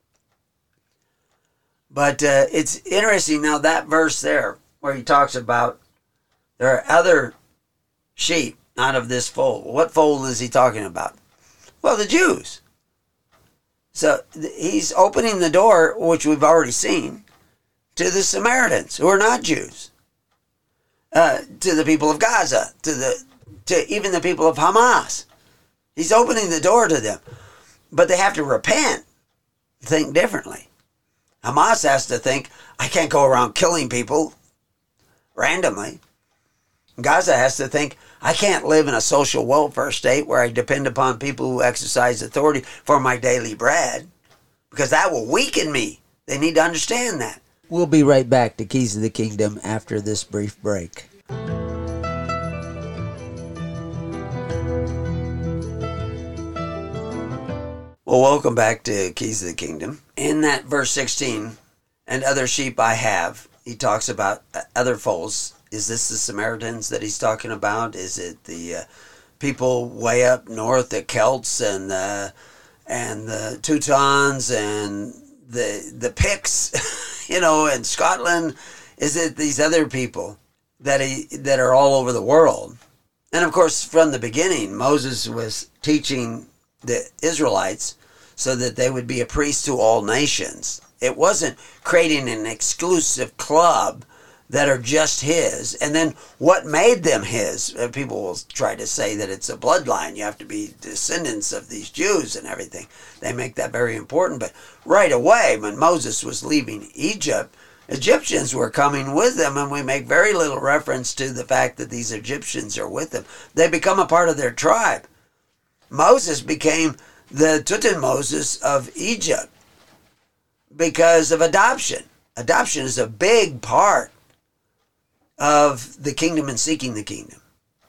But it's interesting now, that verse there, where he talks about there are other sheep not of this fold. What fold is he talking about? Well, the Jews. So he's opening the door, which we've already seen, to the Samaritans, who are not Jews, to the people of Gaza, to even the people of Hamas. He's opening the door to them. But they have to repent, think differently. Hamas has to think, I can't go around killing people randomly. Gaza has to think, I can't live in a social welfare state where I depend upon people who exercise authority for my daily bread, because that will weaken me. They need to understand that. We'll be right back to Keys of the Kingdom after this brief break. Well, welcome back to Keys of the Kingdom. In that verse 16, and other sheep I have, he talks about other folds. Is this the Samaritans that he's talking about? Is it the people way up north, the Celts and the Teutons and the Picts, in Scotland? Is it these other people that are all over the world? And of course, from the beginning, Moses was teaching the Israelites so that they would be a priest to all nations. It wasn't creating an exclusive club that are just his. And then what made them his? People will try to say that it's a bloodline. You have to be descendants of these Jews and everything. They make that very important. But right away, when Moses was leaving Egypt, Egyptians were coming with them, and we make very little reference to the fact that these Egyptians are with them. They become a part of their tribe. Moses became the Tutmosis of Egypt because of adoption. Adoption is a big part of the kingdom and seeking the kingdom.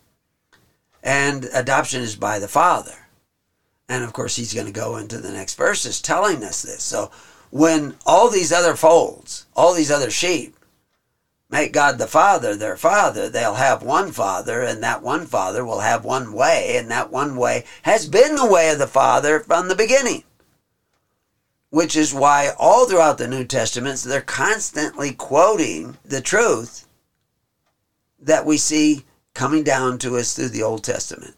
And adoption is by the Father. And of course, he's going to go into the next verses telling us this. So when all these other folds, all these other sheep, make God the Father their Father, they'll have one Father, and that one Father will have one way, and that one way has been the way of the Father from the beginning. Which is why all throughout the New Testament, they're constantly quoting the truth that we see coming down to us through the Old Testament.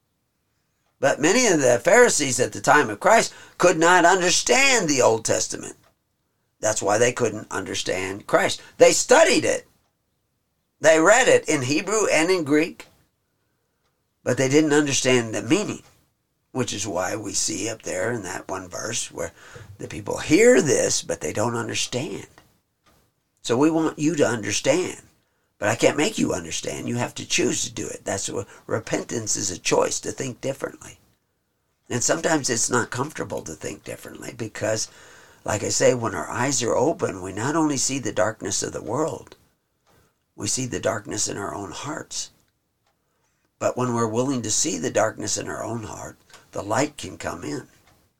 But many of the Pharisees at the time of Christ could not understand the Old Testament. That's why they couldn't understand Christ. They studied it. They read it in Hebrew and in Greek, but they didn't understand the meaning, which is why we see up there in that one verse where the people hear this, but they don't understand. So we want you to understand, but I can't make you understand. You have to choose to do it. That's what repentance is, a choice to think differently. And sometimes it's not comfortable to think differently because, like I say, when our eyes are open, we not only see the darkness of the world, we see the darkness in our own hearts. But when we're willing to see the darkness in our own heart, the light can come in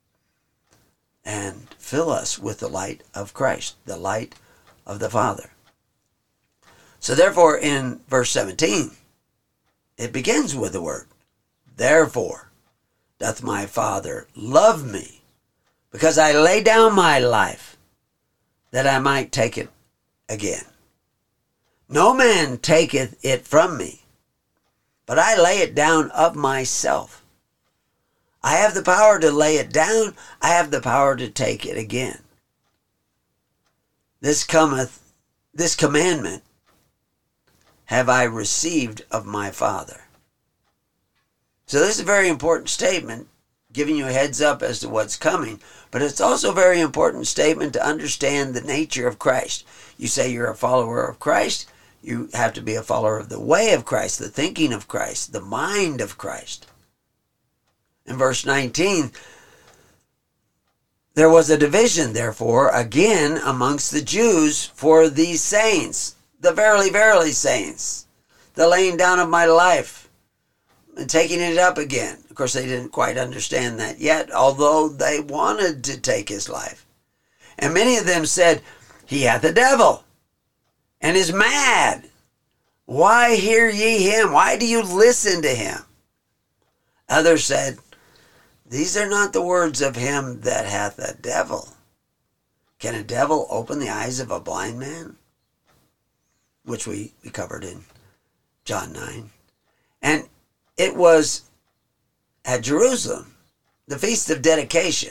and fill us with the light of Christ, the light of the Father. So therefore, in verse 17, it begins with the word, therefore doth my Father love me, because I lay down my life, that I might take it again. No man taketh it from me, but I lay it down of myself. I have the power to lay it down. I have the power to take it again. This commandment have I received of my Father. So this is a very important statement, giving you a heads up as to what's coming, but it's also a very important statement to understand the nature of Christ. You say you're a follower of Christ, you have to be a follower of the way of Christ, the thinking of Christ, the mind of Christ. In verse 19, there was a division, therefore, again amongst the Jews for these sayings, the verily, verily saints, the laying down of my life, and taking it up again. Of course, they didn't quite understand that yet, although they wanted to take his life. And many of them said, he hath a devil, and is mad. Why hear ye him? Why do you listen to him? Others said, these are not the words of him that hath a devil. Can a devil open the eyes of a blind man? Which we covered in John 9. And it was at Jerusalem, the Feast of Dedication.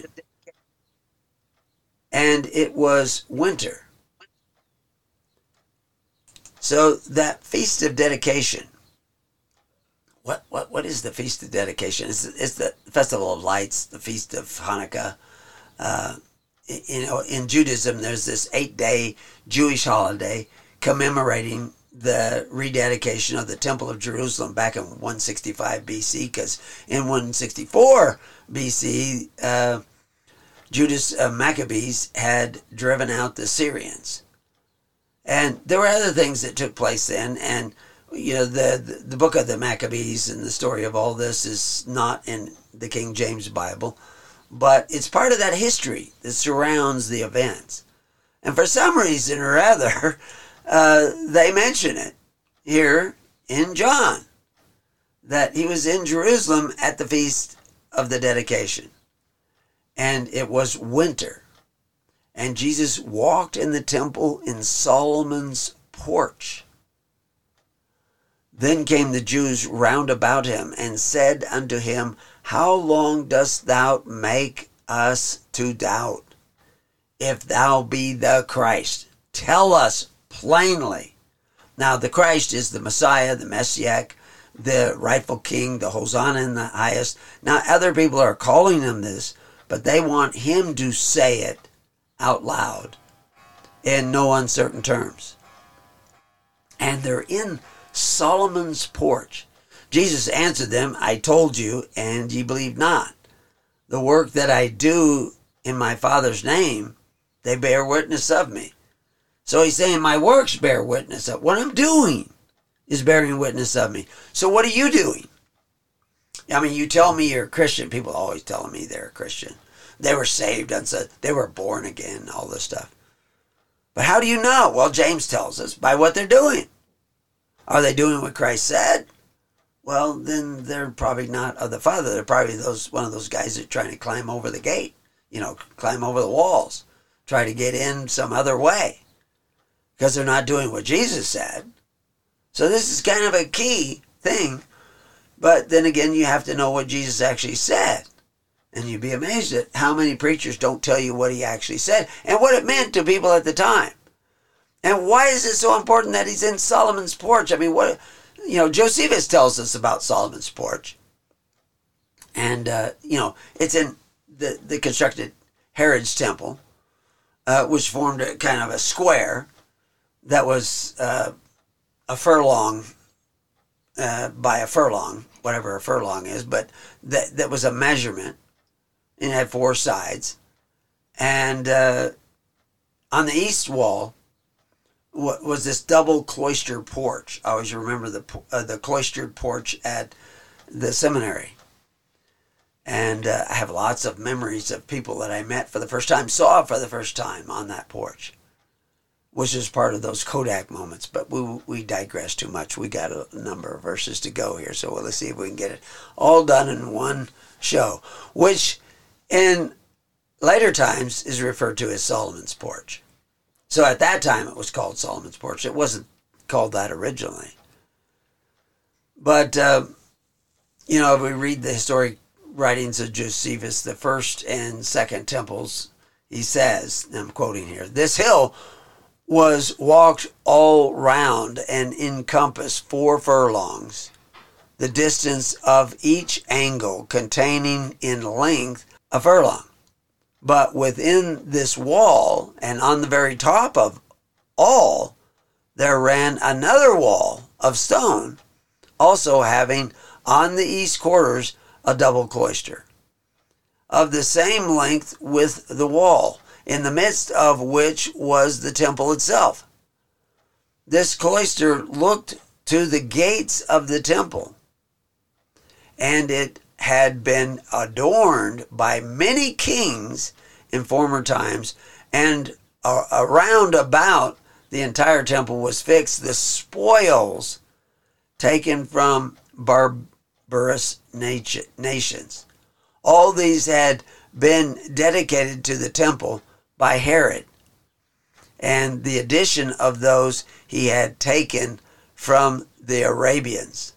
And it was winter. So that Feast of Dedication, what is the Feast of Dedication? It's the Festival of Lights, the Feast of Hanukkah. In Judaism, there's this 8-day Jewish holiday commemorating the rededication of the Temple of Jerusalem back in 165 BC, because in 164 BC, Judas Maccabees had driven out the Syrians. And there were other things that took place then, and the book of the Maccabees and the story of all this is not in the King James Bible, but it's part of that history that surrounds the events. And for some reason or other, they mention it here in John, that he was in Jerusalem at the Feast of the Dedication. And it was winter. And Jesus walked in the temple in Solomon's porch. Then came the Jews round about him and said unto him, How long dost thou make us to doubt? If thou be the Christ, tell us plainly. Now the Christ is the Messiah, the Messiah, the rightful king, the Hosanna in the highest. Now other people are calling him this, but they want him to say it out loud in no uncertain terms. And they're in Solomon's porch. Jesus answered them, I told you, and ye believe not. The work that I do in my Father's name, they bear witness of me. So he's saying my works bear witness of what I'm doing is bearing witness of me. So what are you doing? I mean, you tell me you're a Christian. People are always telling me they're a Christian. They were saved, and so they were born again, all this stuff. But how do you know? Well, James tells us by what they're doing. Are they doing what Christ said? Well, then they're probably not of the Father. They're probably one of those guys that are trying to climb over the gate, climb over the walls, try to get in some other way, because they're not doing what Jesus said. So this is kind of a key thing. But then again, you have to know what Jesus actually said. And you'd be amazed at how many preachers don't tell you what he actually said and what it meant to people at the time. And why is it so important that he's in Solomon's porch? I mean, Josephus tells us about Solomon's porch. And, it's in the constructed Herod's temple, which formed a kind of a square that was a furlong by a furlong, whatever a furlong is, but that was a measurement. And it had 4 sides. And on the east wall was this double cloistered porch. I always remember the cloistered porch at the seminary. And I have lots of memories of people that I met for the first time, saw for the first time on that porch, which is part of those Kodak moments. But we digress too much. We got a number of verses to go here, so let's see if we can get it all done in one show, which in later times is referred to as Solomon's porch. So at that time it was called Solomon's porch. It wasn't called that originally. But, if we read the historic writings of Josephus, the first and second temples, he says, and I'm quoting here, this hill was walked all round and encompassed 4 furlongs, the distance of each angle containing in length a furlong. But within this wall, and on the very top of all, there ran another wall of stone, also having on the east quarters a double cloister, of the same length with the wall, in the midst of which was the temple itself. This cloister looked to the gates of the temple, and it had been adorned by many kings in former times, and around about the entire temple was fixed the spoils taken from barbarous nations. All these had been dedicated to the temple by Herod, and the addition of those he had taken from the Arabians.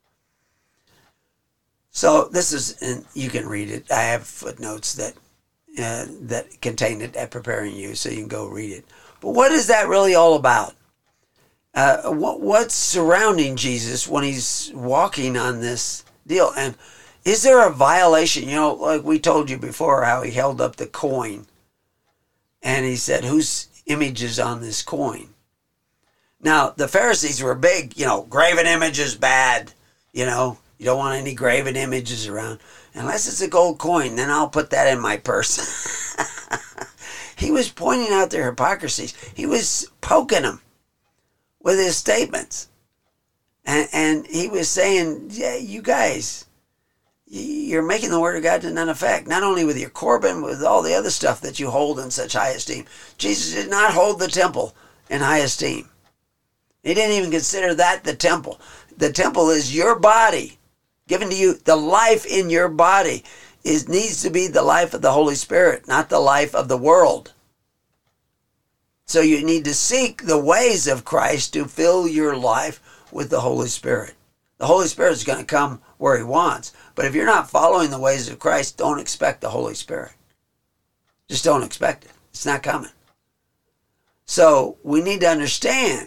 So this is, and you can read it. I have footnotes that contain it at Preparing You, so you can go read it. But what is that really all about? What's surrounding Jesus when he's walking on this deal? And is there a violation? Like we told you before, how he held up the coin and he said, whose image is on this coin? Now, the Pharisees were big, graven image is bad. You don't want any graven images around. Unless it's a gold coin, then I'll put that in my purse. He was pointing out their hypocrisies. He was poking them with his statements. And he was saying, yeah, you guys, you're making the Word of God to none effect. Not only with your Corban, but with all the other stuff that you hold in such high esteem. Jesus did not hold the temple in high esteem. He didn't even consider that the temple. The temple is your body, given to you. The life in your body needs to be the life of the Holy Spirit, not the life of the world. So you need to seek the ways of Christ to fill your life with the Holy Spirit. The Holy Spirit is going to come where he wants. But if you're not following the ways of Christ, don't expect the Holy Spirit. Just don't expect it. It's not coming. So we need to understand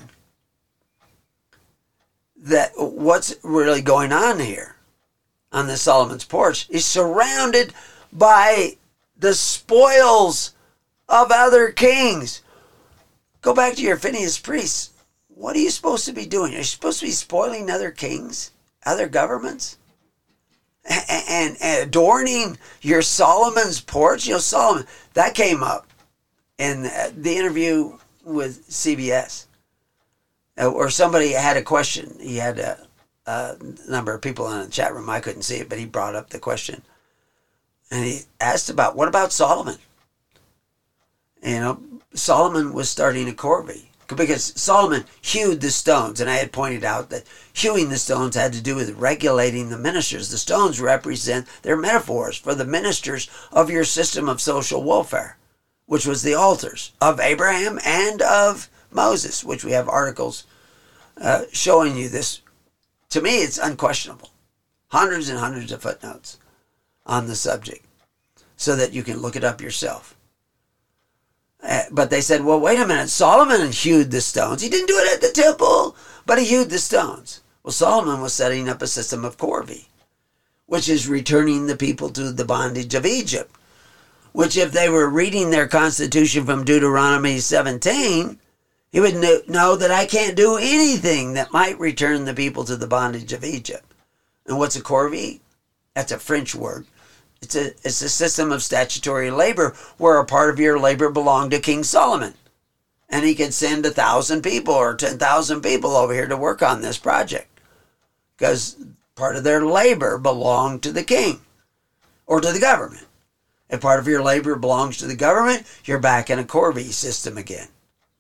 that what's really going on here on the Solomon's porch is surrounded by the spoils of other kings. Go back to your Phineas priests. What are you supposed to be doing? Are you supposed to be spoiling other kings, other governments? And adorning your Solomon's porch? You know, Solomon, that came up in the interview with CBS. Or somebody had a question. He had a number of people in the chat room. I couldn't see it, but he brought up the question. And he asked about, what about Solomon? You know, Solomon was starting a corvée because Solomon hewed the stones. And I had pointed out that hewing the stones had to do with regulating the ministers. The stones represent, they're metaphors for the ministers of your system of social welfare, which was the altars of Abraham and of Moses, which we have articles showing you this. To me, it's unquestionable. Hundreds and hundreds of footnotes on the subject so that you can look it up yourself. But they said, well, wait a minute. Solomon hewed the stones. He didn't do it at the temple, but he hewed the stones. Well, Solomon was setting up a system of corvée, which is returning the people to the bondage of Egypt, which if they were reading their constitution from Deuteronomy 17, he would know that I can't do anything that might return the people to the bondage of Egypt. And what's a corvée? That's a French word. It's a system of statutory labor where a part of your labor belonged to King Solomon. And he could send 1,000 people or 10,000 people over here to work on this project because part of their labor belonged to the king or to the government. If part of your labor belongs to the government, you're back in a corvée system again.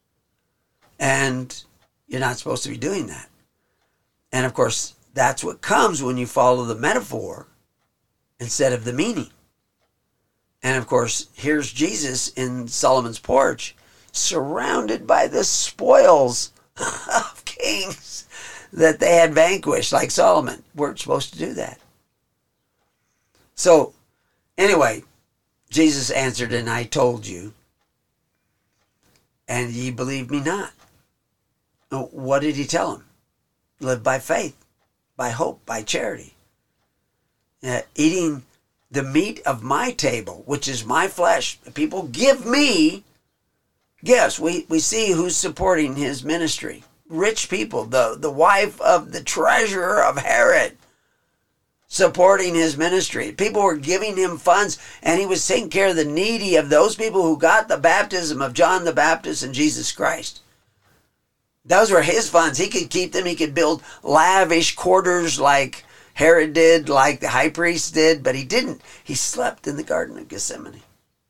And you're not supposed to be doing that. And of course, that's what comes when you follow the metaphor instead of the meaning. And of course, here's Jesus in Solomon's porch, surrounded by the spoils of kings that they had vanquished, like Solomon. Weren't supposed to do that. So, anyway, Jesus answered, and I told you, and ye believed me not. What did he tell him? Live by faith, by hope, by charity. Eating the meat of my table, which is my flesh. People give me gifts. We see who's supporting his ministry. Rich people, the wife of the treasurer of Herod, supporting his ministry. People were giving him funds, and he was taking care of the needy, of those people who got the baptism of John the Baptist and Jesus Christ. Those were his funds. He could keep them. He could build lavish quarters like Herod did, like the high priest did, but he didn't. He slept in the Garden of Gethsemane.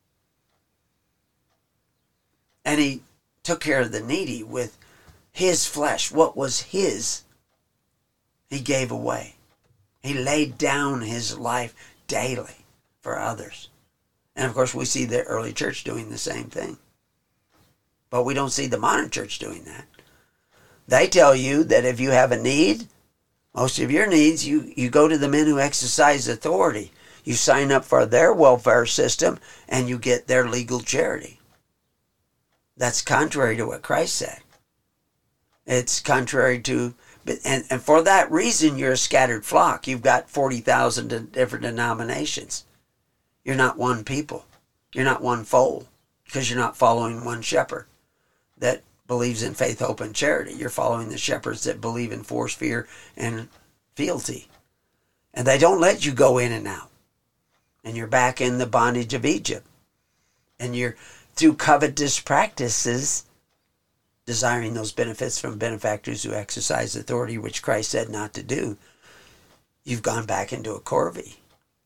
And he took care of the needy with his flesh. What was his, he gave away. He laid down his life daily for others. And of course, we see the early church doing the same thing. But we don't see the modern church doing that. They tell you that if you have a need, most of your needs, you go to the men who exercise authority. You sign up for their welfare system and you get their legal charity. That's contrary to what Christ said. It's contrary to, and for that reason, you're a scattered flock. You've got 40,000 different denominations. You're not one people. You're not one fold because you're not following one shepherd that believes in faith, hope, and charity. You're following the shepherds that believe in force, fear, and fealty. And they don't let you go in and out. And you're back in the bondage of Egypt. And you're, through covetous practices, desiring those benefits from benefactors who exercise authority, which Christ said not to do, you've gone back into a corvée.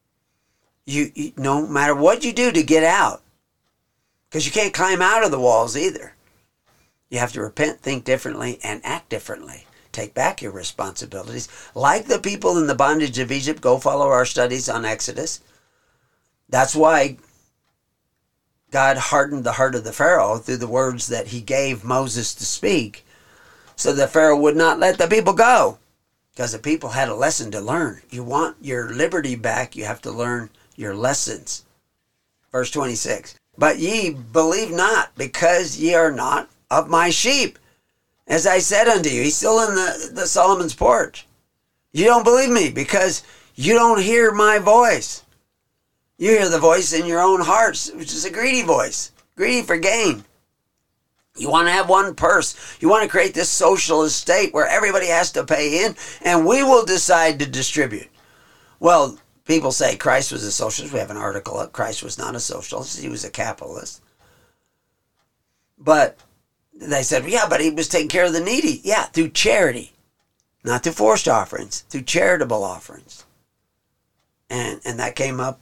You no matter what you do to get out, because you can't climb out of the walls either. You have to repent, think differently, and act differently. Take back your responsibilities. Like the people in the bondage of Egypt, go follow our studies on Exodus. That's why God hardened the heart of the Pharaoh through the words that he gave Moses to speak, so that Pharaoh would not let the people go, because the people had a lesson to learn. You want your liberty back, you have to learn your lessons. Verse 26, but ye believe not, because ye are not of my sheep, as I said unto you. He's still in the Solomon's porch. You don't believe me because you don't hear my voice. You hear the voice in your own hearts, which is a greedy voice, greedy for gain. You want to have one purse. You want to create this socialist state where everybody has to pay in, and we will decide to distribute. Well, people say Christ was a socialist. We have an article up. Christ was not a socialist. He was a capitalist. But they said, yeah, but he was taking care of the needy. Yeah, through charity, not through forced offerings, through charitable offerings. And that came up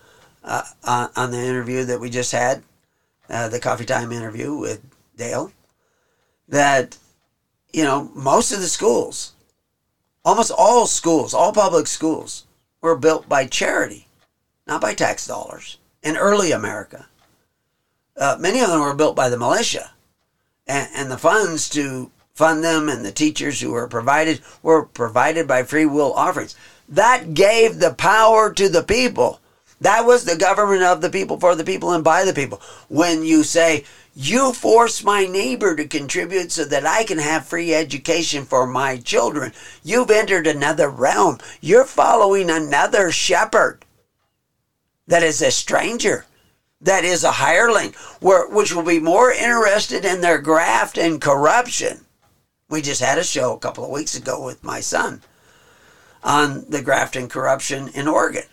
on the interview that we just had, the Coffee Time interview with Dale, that, most of the schools, almost all schools, all public schools, were built by charity, not by tax dollars, in early America. Many of them were built by the militia, and the funds to fund them and the teachers who were provided by free will offerings. That gave the power to the people. That was the government of the people, for the people, and by the people. When you say, you force my neighbor to contribute so that I can have free education for my children, you've entered another realm. You're following another shepherd that is a stranger, that is a hireling, which will be more interested in their graft and corruption. We just had a show a couple of weeks ago with my son on the graft and corruption in Oregon.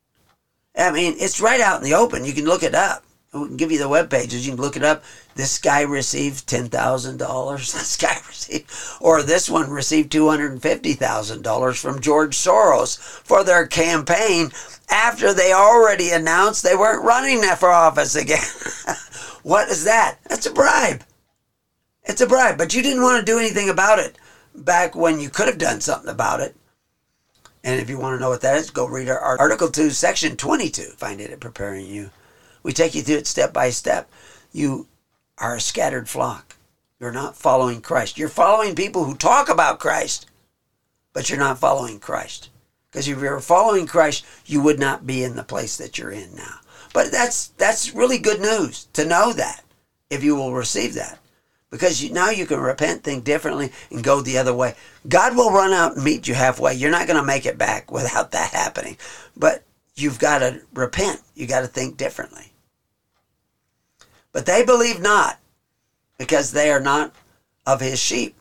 I mean, it's right out in the open. You can look it up. We can give you the web pages. You can look it up. This guy received $10,000. This guy received, or this one received $250,000 from George Soros for their campaign after they already announced they weren't running for office again. What is that? That's a bribe. It's a bribe. But you didn't want to do anything about it back when you could have done something about it. And if you want to know what that is, go read our Article 2, Section 22. Find it at Preparing You. We take you through it step by step. You are a scattered flock. You're not following Christ. You're following people who talk about Christ, but you're not following Christ. Because if you were following Christ, you would not be in the place that you're in now. But that's really good news to know that, if you will receive that. Because now you can repent, think differently, and go the other way. God will run out and meet you halfway. You're not going to make it back without that happening. But you've got to repent. You've got to think differently. But they believe not, because they are not of his sheep.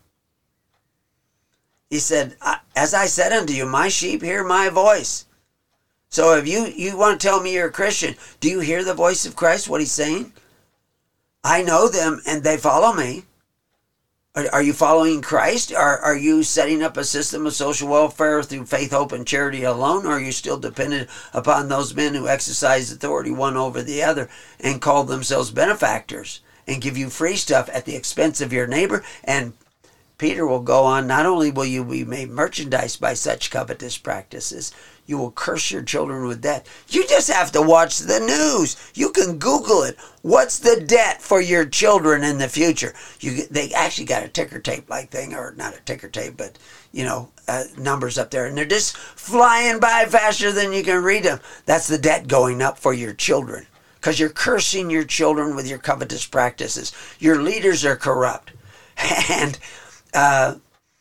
He said, as I said unto you, my sheep hear my voice. So if you want to tell me you're a Christian, do you hear the voice of Christ, what he's saying? I know them and they follow me. Are you following Christ? Are you setting up a system of social welfare through faith, hope, and charity alone? Or are you still dependent upon those men who exercise authority one over the other and call themselves benefactors and give you free stuff at the expense of your neighbor? And Peter will go on, not only will you be made merchandise by such covetous practices, you will curse your children with debt. You just have to watch the news. You can Google it. What's the debt for your children in the future? They actually got a ticker tape like thing, or not a ticker tape, but, numbers up there. And they're just flying by faster than you can read them. That's the debt going up for your children, because you're cursing your children with your covetous practices. Your leaders are corrupt. And, I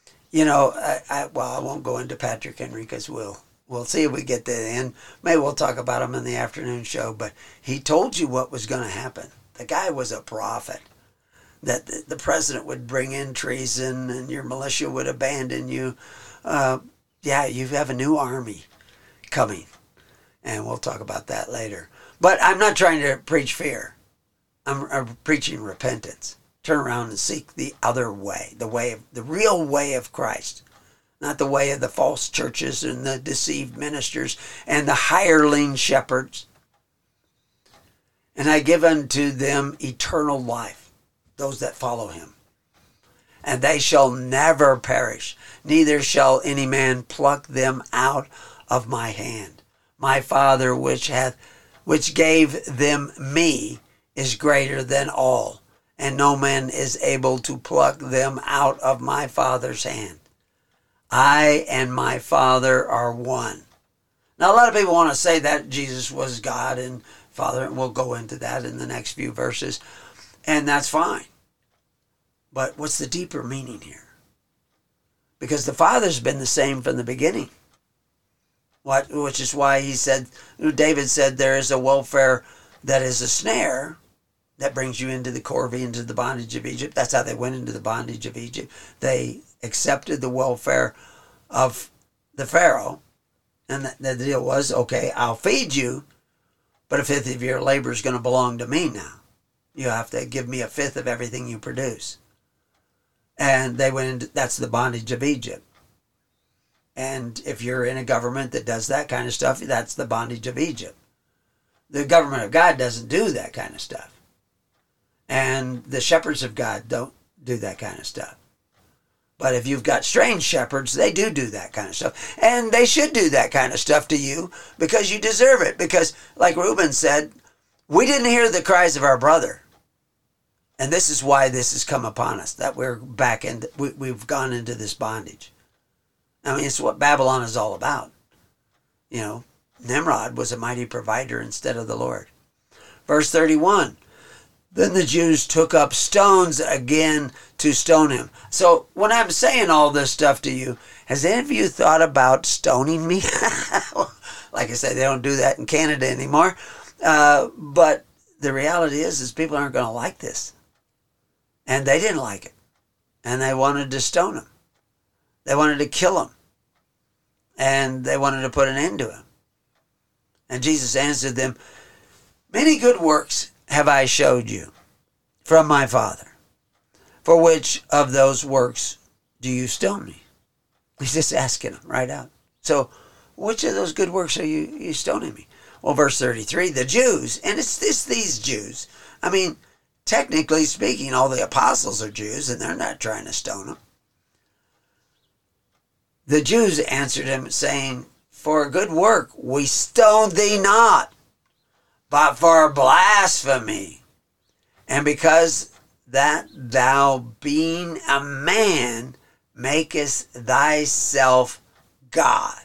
won't go into Patrick Henry, because we'll see if we get to the end. Maybe we'll talk about him in the afternoon show. But he told you what was going to happen. The guy was a prophet. That the president would bring in treason and your militia would abandon you. You have a new army coming. And we'll talk about that later. But I'm not trying to preach fear. I'm preaching repentance. Turn around and seek the other way, the real way of Christ. Not the way of the false churches and the deceived ministers and the hireling shepherds And I give unto them eternal life, those that follow him. And they shall never perish, neither shall any man pluck them out of my hand. My Father which gave them me is greater than all, and no man is able to pluck them out of my Father's hand. I and my Father are one. Now, a lot of people want to say that Jesus was God and Father, and we'll go into that in the next few verses, and that's fine. But what's the deeper meaning here? Because the Father's been the same from the beginning. Which is why David said, there is a welfare that is a snare that brings you into the corvée, into the bondage of Egypt. That's how they went into the bondage of Egypt. They accepted the welfare of the Pharaoh. And the deal was, okay, I'll feed you, but a fifth of your labor is going to belong to me now. You have to give me a fifth of everything you produce. And they went into, that's the bondage of Egypt. And if you're in a government that does that kind of stuff, that's the bondage of Egypt. The government of God doesn't do that kind of stuff. And the shepherds of God don't do that kind of stuff. But if you've got strange shepherds, they do that kind of stuff. And they should do that kind of stuff to you because you deserve it. Because, like Reuben said, we didn't hear the cries of our brother. And this is why this has come upon us, that we're back in, we've gone into this bondage. I mean, it's what Babylon is all about. You know, Nimrod was a mighty provider instead of the Lord. Verse 31, then the Jews took up stones again to stone him. So when I'm saying all this stuff to you, has any of you thought about stoning me? Like I said, they don't do that in Canada anymore. But the reality is people aren't going to like this. And they didn't like it. And they wanted to stone him. They wanted to kill him. And they wanted to put an end to him. And Jesus answered them, many good works have I showed you from my Father. For which of those works do you stone me? He's just asking them right out. So which of those good works are you stoning me? Well, verse 33, the Jews, and it's these Jews. I mean, technically speaking, all the apostles are Jews, and they're not trying to stone him. The Jews answered him, saying, for a good work we stone thee not, but for blasphemy, and because that thou, being a man, makest thyself God.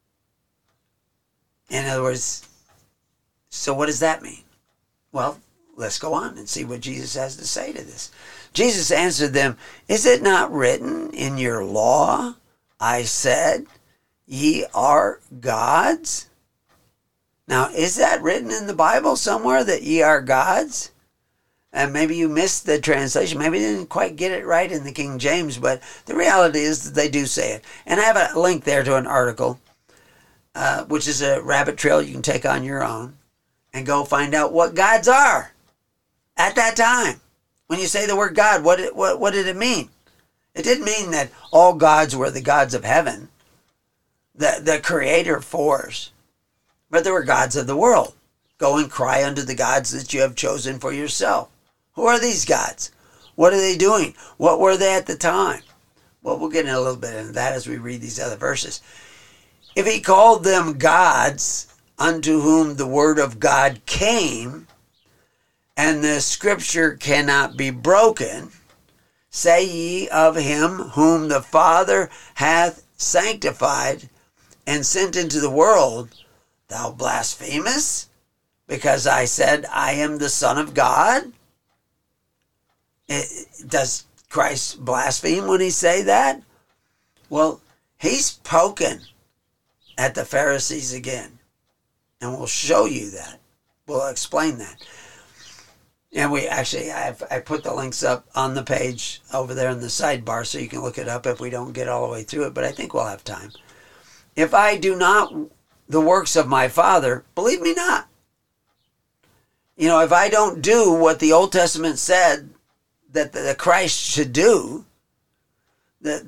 In other words, so what does that mean? Well, let's go on and see what Jesus has to say to this. Jesus answered them, is it not written in your law, I said, ye are gods? Now, is that written in the Bible somewhere that ye are gods? And maybe you missed the translation. Maybe you didn't quite get it right in the King James, but the reality is that they do say it. And I have a link there to an article, which is a rabbit trail you can take on your own and go find out what gods are at that time. When you say the word God, what did it mean? It didn't mean that all gods were the gods of heaven, the creator force, but there were gods of the world. Go and cry unto the gods that you have chosen for yourself. Who are these gods? What are they doing? What were they at the time? Well, we'll get in a little bit into that as we read these other verses. If he called them gods unto whom the word of God came, and the scripture cannot be broken, say ye of him whom the Father hath sanctified and sent into the world, thou blasphemest, because I said, I am the Son of God? Does Christ blaspheme when he say that? Well, he's poking at the Pharisees again. And we'll show you that. We'll explain that. And we actually, I put the links up on the page over there in the sidebar so you can look it up if we don't get all the way through it, but I think we'll have time. If I do not the works of my Father, believe me not. You know, if I don't do what the Old Testament said that the Christ should do, that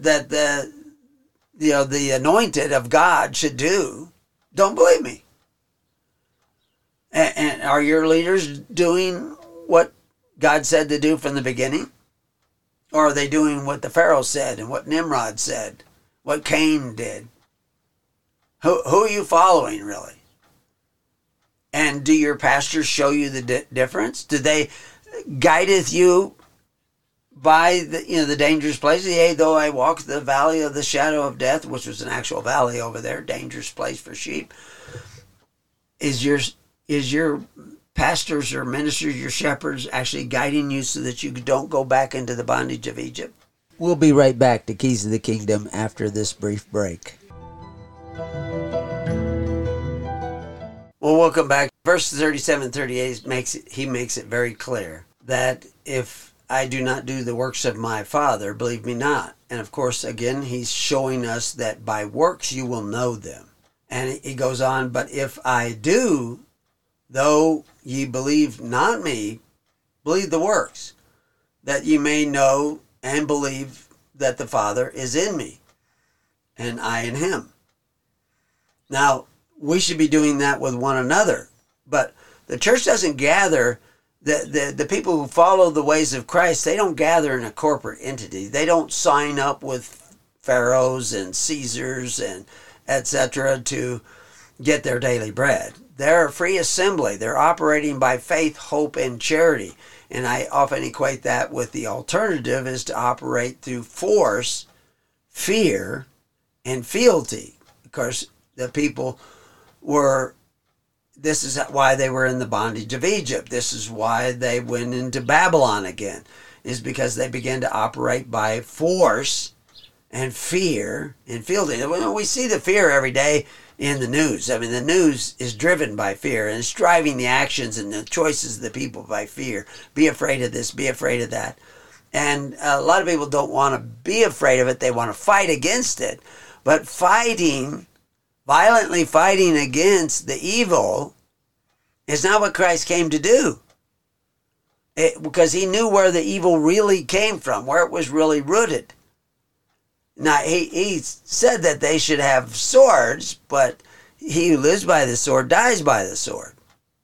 the anointed of God should do, don't believe me. And are your leaders doing what God said to do from the beginning? Or are they doing what the Pharaoh said and what Nimrod said, what Cain did? Who are you following, really? And do your pastors show you the difference? Do they guideth you by the dangerous places? Yea, though I walk the valley of the shadow of death, which was an actual valley over there, dangerous place for sheep. Is your pastors or ministers, your shepherds, actually guiding you so that you don't go back into the bondage of Egypt? We'll be right back to Keys of the Kingdom after this brief break. Well, welcome back. Verses 37 and 38 makes it very clear that if I do not do the works of my Father, believe me not. And of course, again, he's showing us that by works you will know them. And he goes on, but if I do, though ye believe not me, believe the works, that ye may know and believe that the Father is in me, and I in him. Now, we should be doing that with one another. But the church doesn't gather, the people who follow the ways of Christ, they don't gather in a corporate entity. They don't sign up with pharaohs and Caesars and etc. to get their daily bread. They're a free assembly. They're operating by faith, hope, and charity. And I often equate that with the alternative is to operate through force, fear, and fealty. Of course, the people this is why they were in the bondage of Egypt. This is why they went into Babylon again, is because they began to operate by force and fear and fealty. We see the fear every day in the news. I mean, the news is driven by fear and it's driving the actions and the choices of the people by fear. Be afraid of this, be afraid of that. And a lot of people don't want to be afraid of it. They want to fight against it. But violently fighting against the evil is not what Christ came to do. Because he knew where the evil really came from, where it was really rooted. Now, he said that they should have swords, but he who lives by the sword dies by the sword.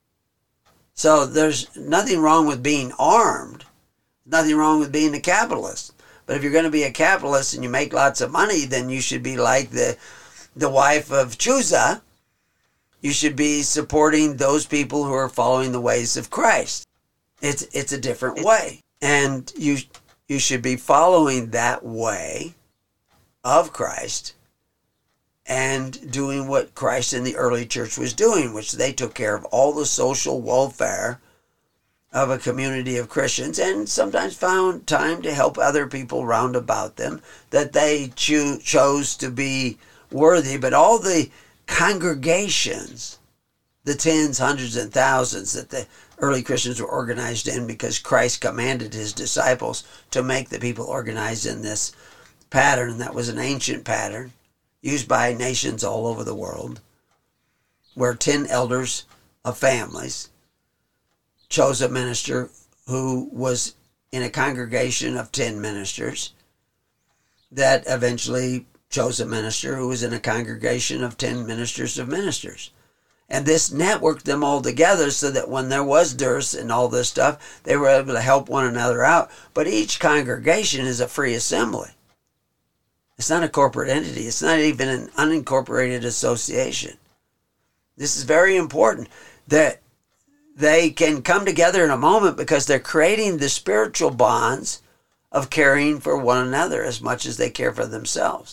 So there's nothing wrong with being armed. Nothing wrong with being a capitalist. But if you're going to be a capitalist and you make lots of money, then you should be like the wife of Chusa. You should be supporting those people who are following the ways of Christ. It's a different way. And you should be following that way of Christ and doing what Christ in the early church was doing, which they took care of all the social welfare of a community of Christians and sometimes found time to help other people round about them that they chose to be worthy. But all the congregations, the tens, hundreds, and thousands that the early Christians were organized in because Christ commanded his disciples to make the people organized in this pattern. That was an ancient pattern used by nations all over the world, where 10 elders of families chose a minister who was in a congregation of 10 ministers that eventually chose a minister who was in a congregation of 10 ministers of ministers. And this networked them all together so that when there was dearth and all this stuff, they were able to help one another out. But each congregation is a free assembly. It's not a corporate entity. It's not even an unincorporated association. This is very important that they can come together in a moment because they're creating the spiritual bonds of caring for one another as much as they care for themselves.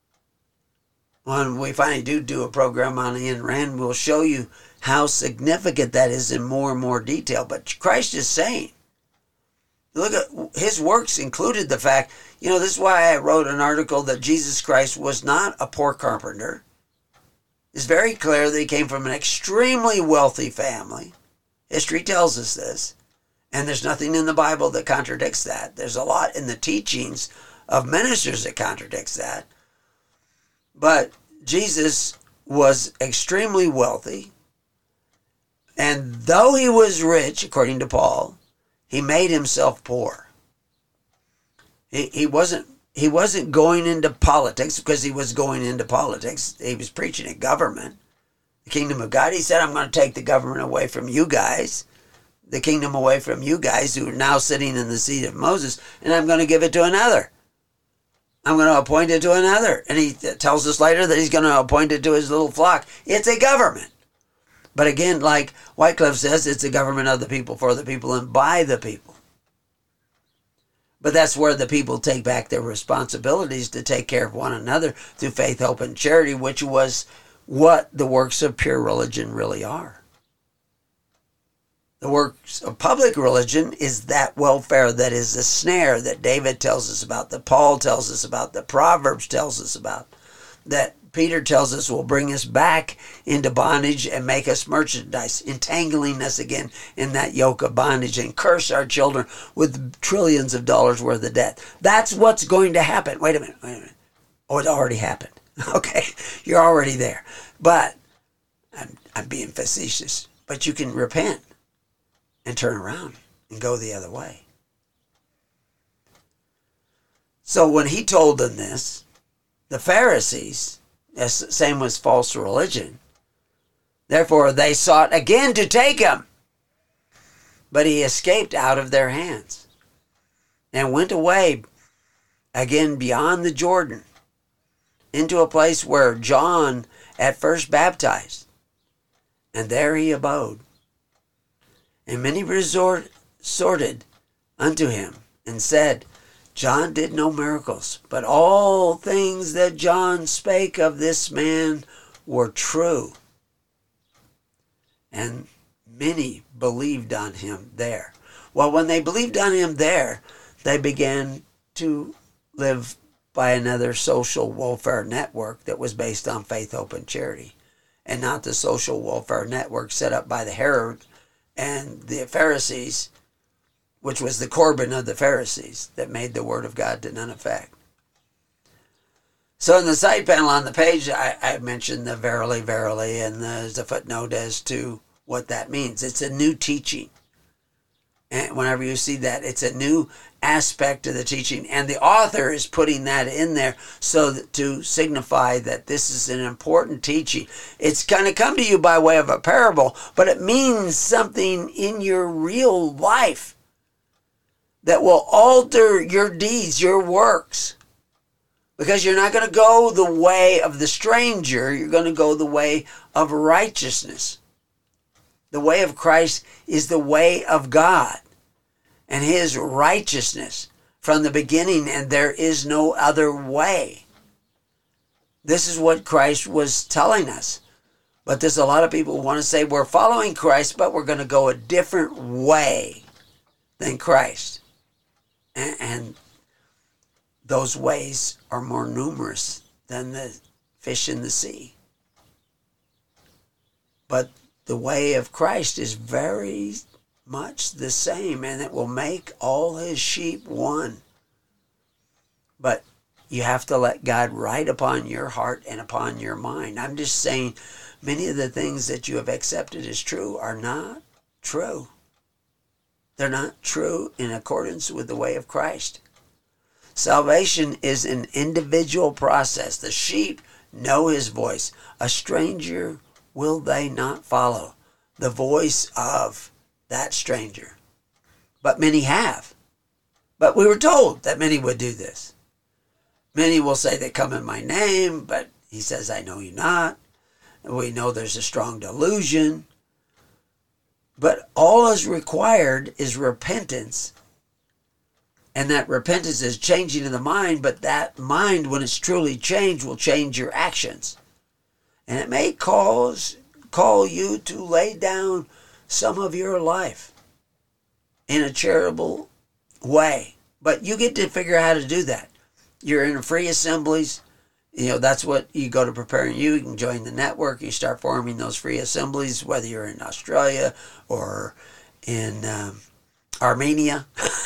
When we finally do a program on Ayn Rand, we'll show you how significant that is in more and more detail. But Christ is saying, look at his works included the fact, this is why I wrote an article that Jesus Christ was not a poor carpenter. It's very clear that he came from an extremely wealthy family. History tells us this. And there's nothing in the Bible that contradicts that. There's a lot in the teachings of ministers that contradicts that. But Jesus was extremely wealthy. And though he was rich, according to Paul, he made himself poor. He wasn't going into politics because he was going into politics. He was preaching at government. The kingdom of God, he said, I'm going to take the government away from you guys, the kingdom away from you guys who are now sitting in the seat of Moses, and I'm going to give it to another. I'm going to appoint it to another. And he tells us later that he's going to appoint it to his little flock. It's a government. But again, like Wycliffe says, it's a government of the people, for the people, and by the people. But that's where the people take back their responsibilities to take care of one another through faith, hope, and charity, which was what the works of pure religion really are. The works of public religion is that welfare that is the snare that David tells us about, that Paul tells us about, that Proverbs tells us about, that Peter tells us will bring us back into bondage and make us merchandise, entangling us again in that yoke of bondage and curse our children with trillions of dollars worth of debt. That's what's going to happen. Wait a minute. Oh, it already happened. Okay, you're already there. But I'm being facetious. But you can repent and turn around and go the other way. So when he told them this, the Pharisees, same was false religion, therefore they sought again to take him. But he escaped out of their hands and went away again beyond the Jordan into a place where John at first baptized. And there he abode. And many resorted unto him and said, John did no miracles, but all things that John spake of this man were true. And many believed on him there. Well, when they believed on him there, they began to live by another social welfare network that was based on faith, hope, and charity, and not the social welfare network set up by the Herod and the Pharisees, which was the Corban of the Pharisees that made the word of God to none effect. So in the side panel on the page, I mentioned the verily, verily, and there's a footnote as to what that means. It's a new teaching. And whenever you see that, it's a new aspect of the teaching. And the author is putting that in there so that to signify that this is an important teaching. It's going to come to you by way of a parable, but it means something in your real life that will alter your deeds, your works. Because you're not going to go the way of the stranger, you're going to go the way of righteousness. The way of Christ is the way of God and his righteousness from the beginning, and there is no other way. This is what Christ was telling us. But there's a lot of people who want to say we're following Christ, but we're going to go a different way than Christ. And those ways are more numerous than the fish in the sea. But the way of Christ is very much the same, and it will make all his sheep one. But you have to let God write upon your heart and upon your mind. I'm just saying many of the things that you have accepted as true are not true. They're not true in accordance with the way of Christ. Salvation is an individual process. The sheep know his voice. A stranger will they not follow the voice of that stranger. But many have. But we were told that many would do this. Many will say they come in my name, but he says, I know you not. We know there's a strong delusion. But all is required is repentance. And that repentance is changing of the mind, but that mind, when it's truly changed, will change your actions. And it may call you to lay down some of your life in a charitable way. But you get to figure out how to do that. You're in free assemblies. That's what you go to Preparing You. You can join the network. You start forming those free assemblies, whether you're in Australia or in Armenia.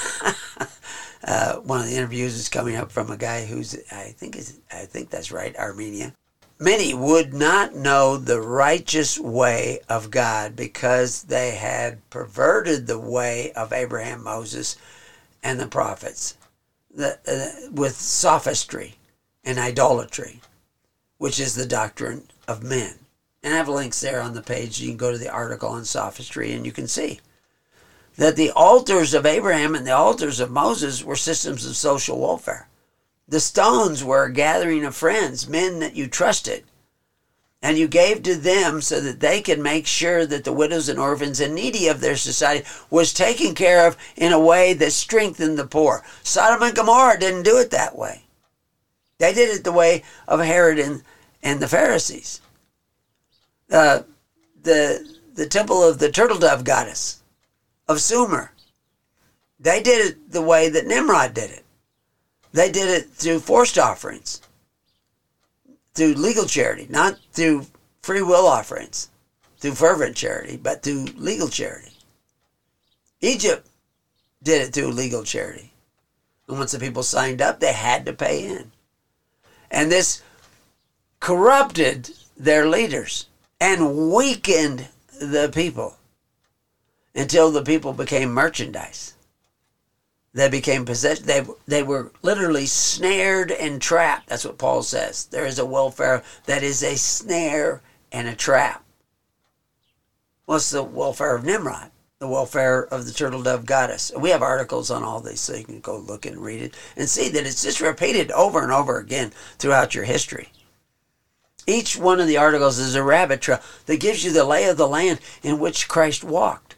One of the interviews is coming up from a guy who's, I think that's right, Armenia. Many would not know the righteous way of God because they had perverted the way of Abraham, Moses, and the prophets with sophistry and idolatry, which is the doctrine of men And I have links there on the page. You can go to the article on sophistry and you can see that the altars of Abraham and the altars of Moses were systems of social welfare. The stones were a gathering of friends, men that you trusted. And you gave to them so that they could make sure that the widows and orphans and needy of their society was taken care of in a way that strengthened the poor. Sodom and Gomorrah didn't do it that way. They did it the way of Herod and the Pharisees. The temple of the turtle dove goddess of Sumer, they did it the way that Nimrod did it. They did it through forced offerings, through legal charity, not through free will offerings, through fervent charity, but through legal charity. Egypt did it through legal charity. And once the people signed up, they had to pay in. And this corrupted their leaders and weakened the people until the people became merchandise. They became possessed. They were literally snared and trapped. That's what Paul says. There is a welfare that is a snare and a trap. What's the welfare of Nimrod? The welfare of the turtle dove goddess. We have articles on all these, so you can go look and read it and see that it's just repeated over and over again throughout your history. Each one of the articles is a rabbit trail that gives you the lay of the land in which Christ walked.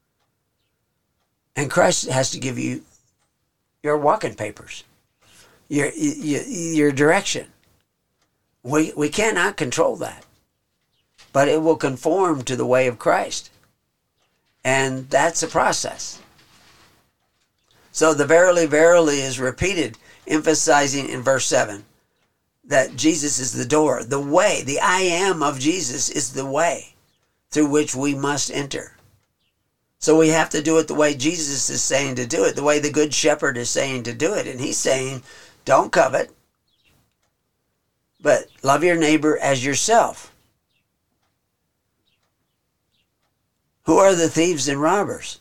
And Christ has to give you your walking papers, your direction. We cannot control that, but it will conform to the way of Christ. And that's a process. So the verily, verily is repeated, emphasizing in verse 7 that Jesus is the door, the way, the I am of Jesus is the way through which we must enter. So we have to do it the way Jesus is saying to do it, the way the Good Shepherd is saying to do it. And he's saying, don't covet, but love your neighbor as yourself. Who are the thieves and robbers?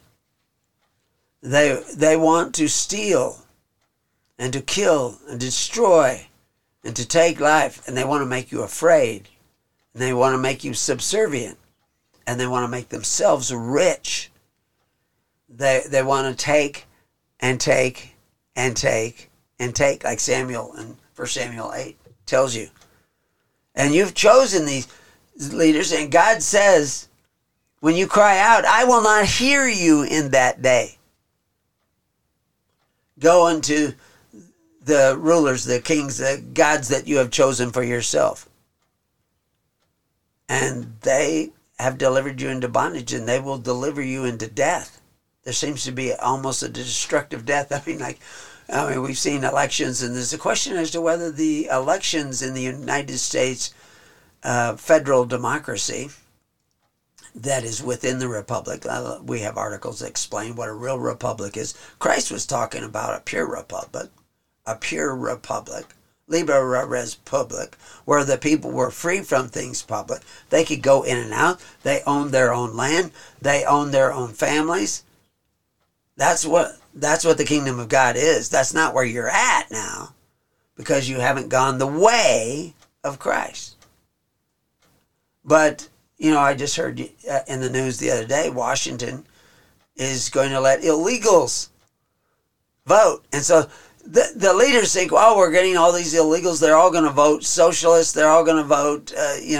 They want to steal and to kill and destroy and to take life, and they want to make you afraid, and they want to make you subservient, and they want to make themselves rich. They want to take and take and take and take, like Samuel in 1 Samuel 8 tells you. And you've chosen these leaders, and God says, when you cry out, I will not hear you in that day. Go unto the rulers, the kings, the gods that you have chosen for yourself. And they have delivered you into bondage, and they will deliver you into death. There seems to be almost a destructive death. I mean, we've seen elections, and there's a question as to whether the elections in the United States federal democracy that is within the republic, we have articles that explain what a real republic is. Christ was talking about a pure republic, Liber res public, where the people were free from things public. They could go in and out. They owned their own land. They owned their own families. That's what the kingdom of God is. That's not where you're at now, because you haven't gone the way of Christ. But, I just heard in the news the other day, Washington is going to let illegals vote. And so the leaders think, we're getting all these illegals. They're all going to vote socialist. They're all going to vote,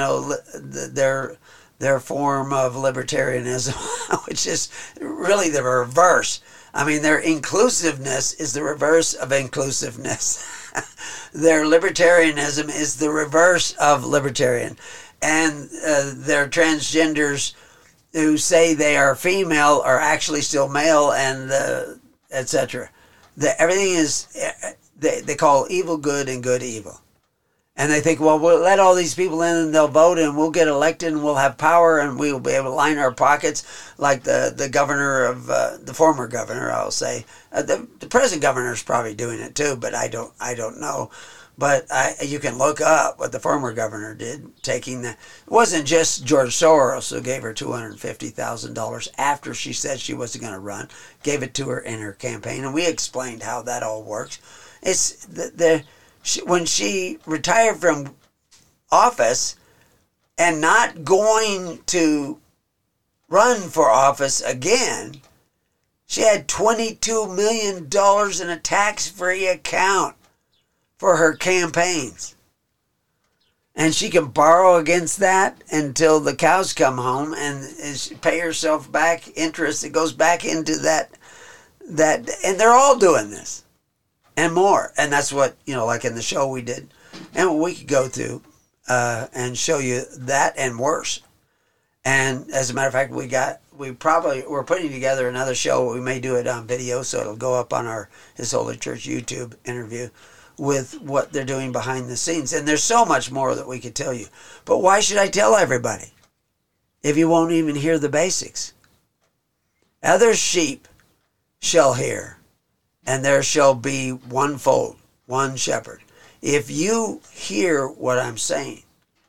their form of libertarianism, which is really the reverse. I mean, their inclusiveness is the reverse of inclusiveness. Their libertarianism is the reverse of libertarian. And their transgenders who say they are female are actually still male, and etc. Everything is, they call evil good and good evil. And they think, we'll let all these people in and they'll vote and we'll get elected and we'll have power and we'll be able to line our pockets like the governor of, the former governor, I'll say. The present governor is probably doing it too, but I don't know. But you can look up what the former governor did, taking it wasn't just George Soros who gave her $250,000 after she said she wasn't going to run, gave it to her in her campaign. And we explained how that all works. It's when she retired from office and not going to run for office again, she had $22 million in a tax-free account for her campaigns. And she can borrow against that until the cows come home and pay herself back interest. It goes back into that, and they're all doing this and more. And that's what, like in the show we did, and we could go through and show you that and worse. And as a matter of fact, we're putting together another show. We may do it on video, so it'll go up on our His Holy Church YouTube interview with what they're doing behind the scenes. And there's so much more that we could tell you. But why should I tell everybody if you won't even hear the basics? Other sheep shall hear, and there shall be one fold, one shepherd. If you hear what I'm saying,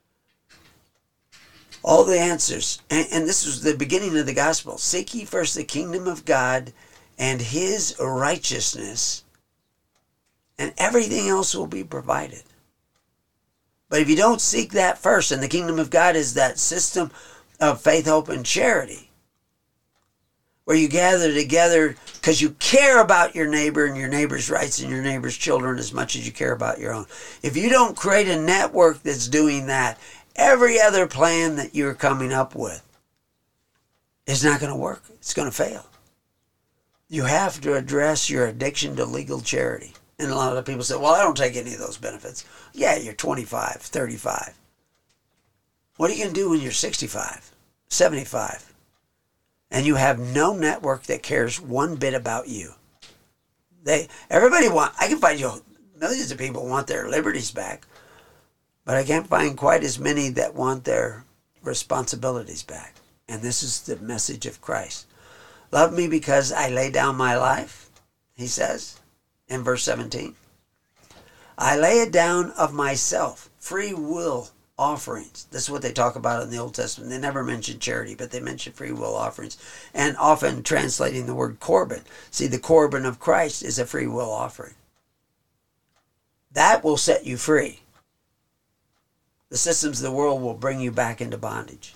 all the answers, and this is the beginning of the gospel. Seek ye first the kingdom of God and his righteousness, and everything else will be provided. But if you don't seek that first, and the kingdom of God is that system of faith, hope, and charity, where you gather together because you care about your neighbor and your neighbor's rights and your neighbor's children as much as you care about your own. If you don't create a network that's doing that, every other plan that you're coming up with is not going to work. It's going to fail. You have to address your addiction to legal charity. And a lot of people say, well, I don't take any of those benefits. Yeah, you're 25, 35. What are you going to do when you're 65, 75? And you have no network that cares one bit about you. I can find millions of people want their liberties back, but I can't find quite as many that want their responsibilities back. And this is the message of Christ. Love me because I lay down my life, he says in verse 17. I lay it down of myself, free will offerings. This is what they talk about in the Old Testament. They never mention charity, but they mention free will offerings, and often translating the word Corban. See, the Corban of Christ is a free will offering. That will set you free. The systems of the world will bring you back into bondage.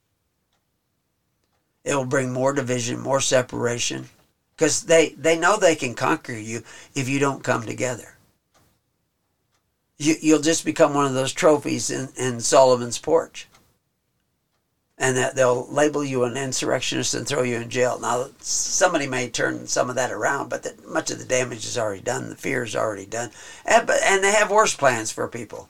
It will bring more division, more separation, because they know they can conquer you if you don't come together. You'll just become one of those trophies in Solomon's porch. And that they'll label you an insurrectionist and throw you in jail. Now, somebody may turn some of that around, but much of the damage is already done. The fear is already done. And they have worse plans for people.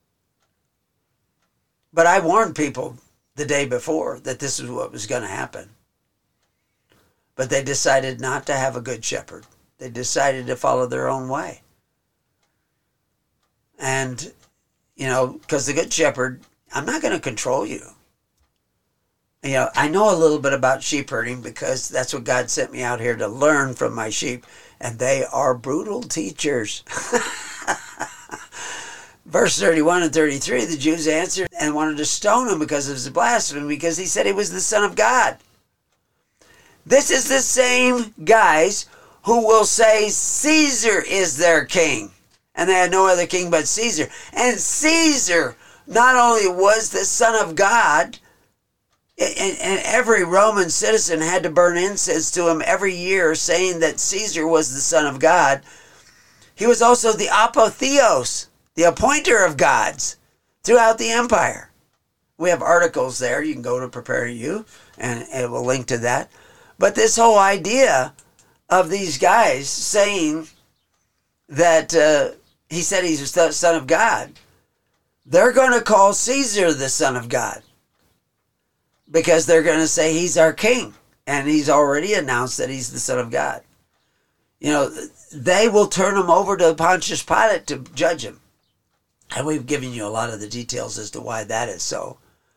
But I warned people the day before that this is what was going to happen. But they decided not to have a good shepherd. They decided to follow their own way. And, because the good shepherd, I'm not going to control you. I know a little bit about sheep herding because that's what God sent me out here to learn from my sheep. And they are brutal teachers. Verse 31 and 33, the Jews answered and wanted to stone him because of his blasphemy, because he said he was the Son of God. This is the same guys who will say Caesar is their king. And they had no other king but Caesar. And Caesar not only was the Son of God, and every Roman citizen had to burn incense to him every year saying that Caesar was the Son of God, he was also the apotheos, the appointer of gods throughout the empire. We have articles there. You can go to Prepare You, and it will link to that. But this whole idea of these guys saying that he said he's the Son of God, they're going to call Caesar the Son of God because they're going to say he's our king, and he's already announced that he's the Son of God. They will turn him over to Pontius Pilate to judge him. And we've given you a lot of the details as to why that is so.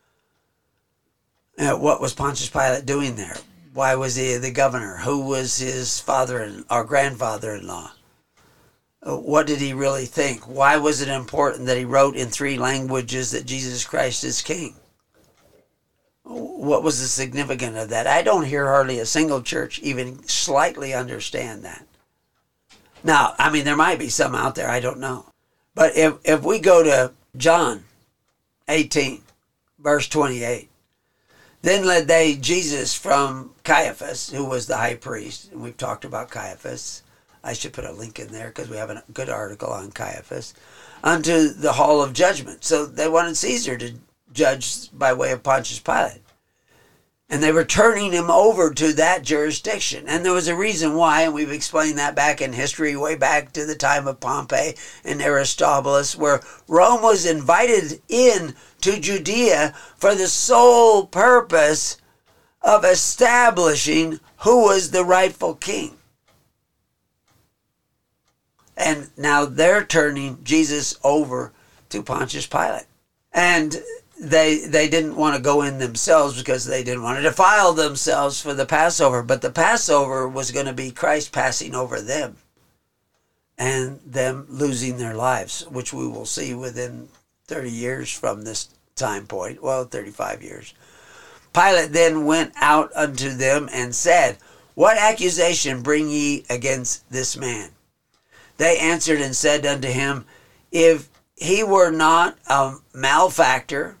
What was Pontius Pilate doing there? Why was he the governor? Who was his father or grandfather-in-law? What did he really think? Why was it important that he wrote in 3 languages that Jesus Christ is king? What was the significance of that? I don't hear hardly a single church even slightly understand that. Now, there might be some out there, I don't know. But if we go to John 18, verse 28. Then led they Jesus from Caiaphas, who was the high priest, and we've talked about Caiaphas. I should put a link in there because we have a good article on Caiaphas, unto the hall of judgment. So they wanted Caesar to judge by way of Pontius Pilate. And they were turning him over to that jurisdiction. And there was a reason why, and we've explained that back in history, way back to the time of Pompey and Aristobulus, where Rome was invited in to Judea for the sole purpose of establishing who was the rightful king. And now they're turning Jesus over to Pontius Pilate. And they didn't want to go in themselves because they didn't want to defile themselves for the Passover. But the Passover was going to be Christ passing over them and them losing their lives, which we will see within 30 years from this time point. Well, 35 years. Pilate then went out unto them and said, What accusation bring ye against this man? They answered and said unto him, If he were not a malefactor,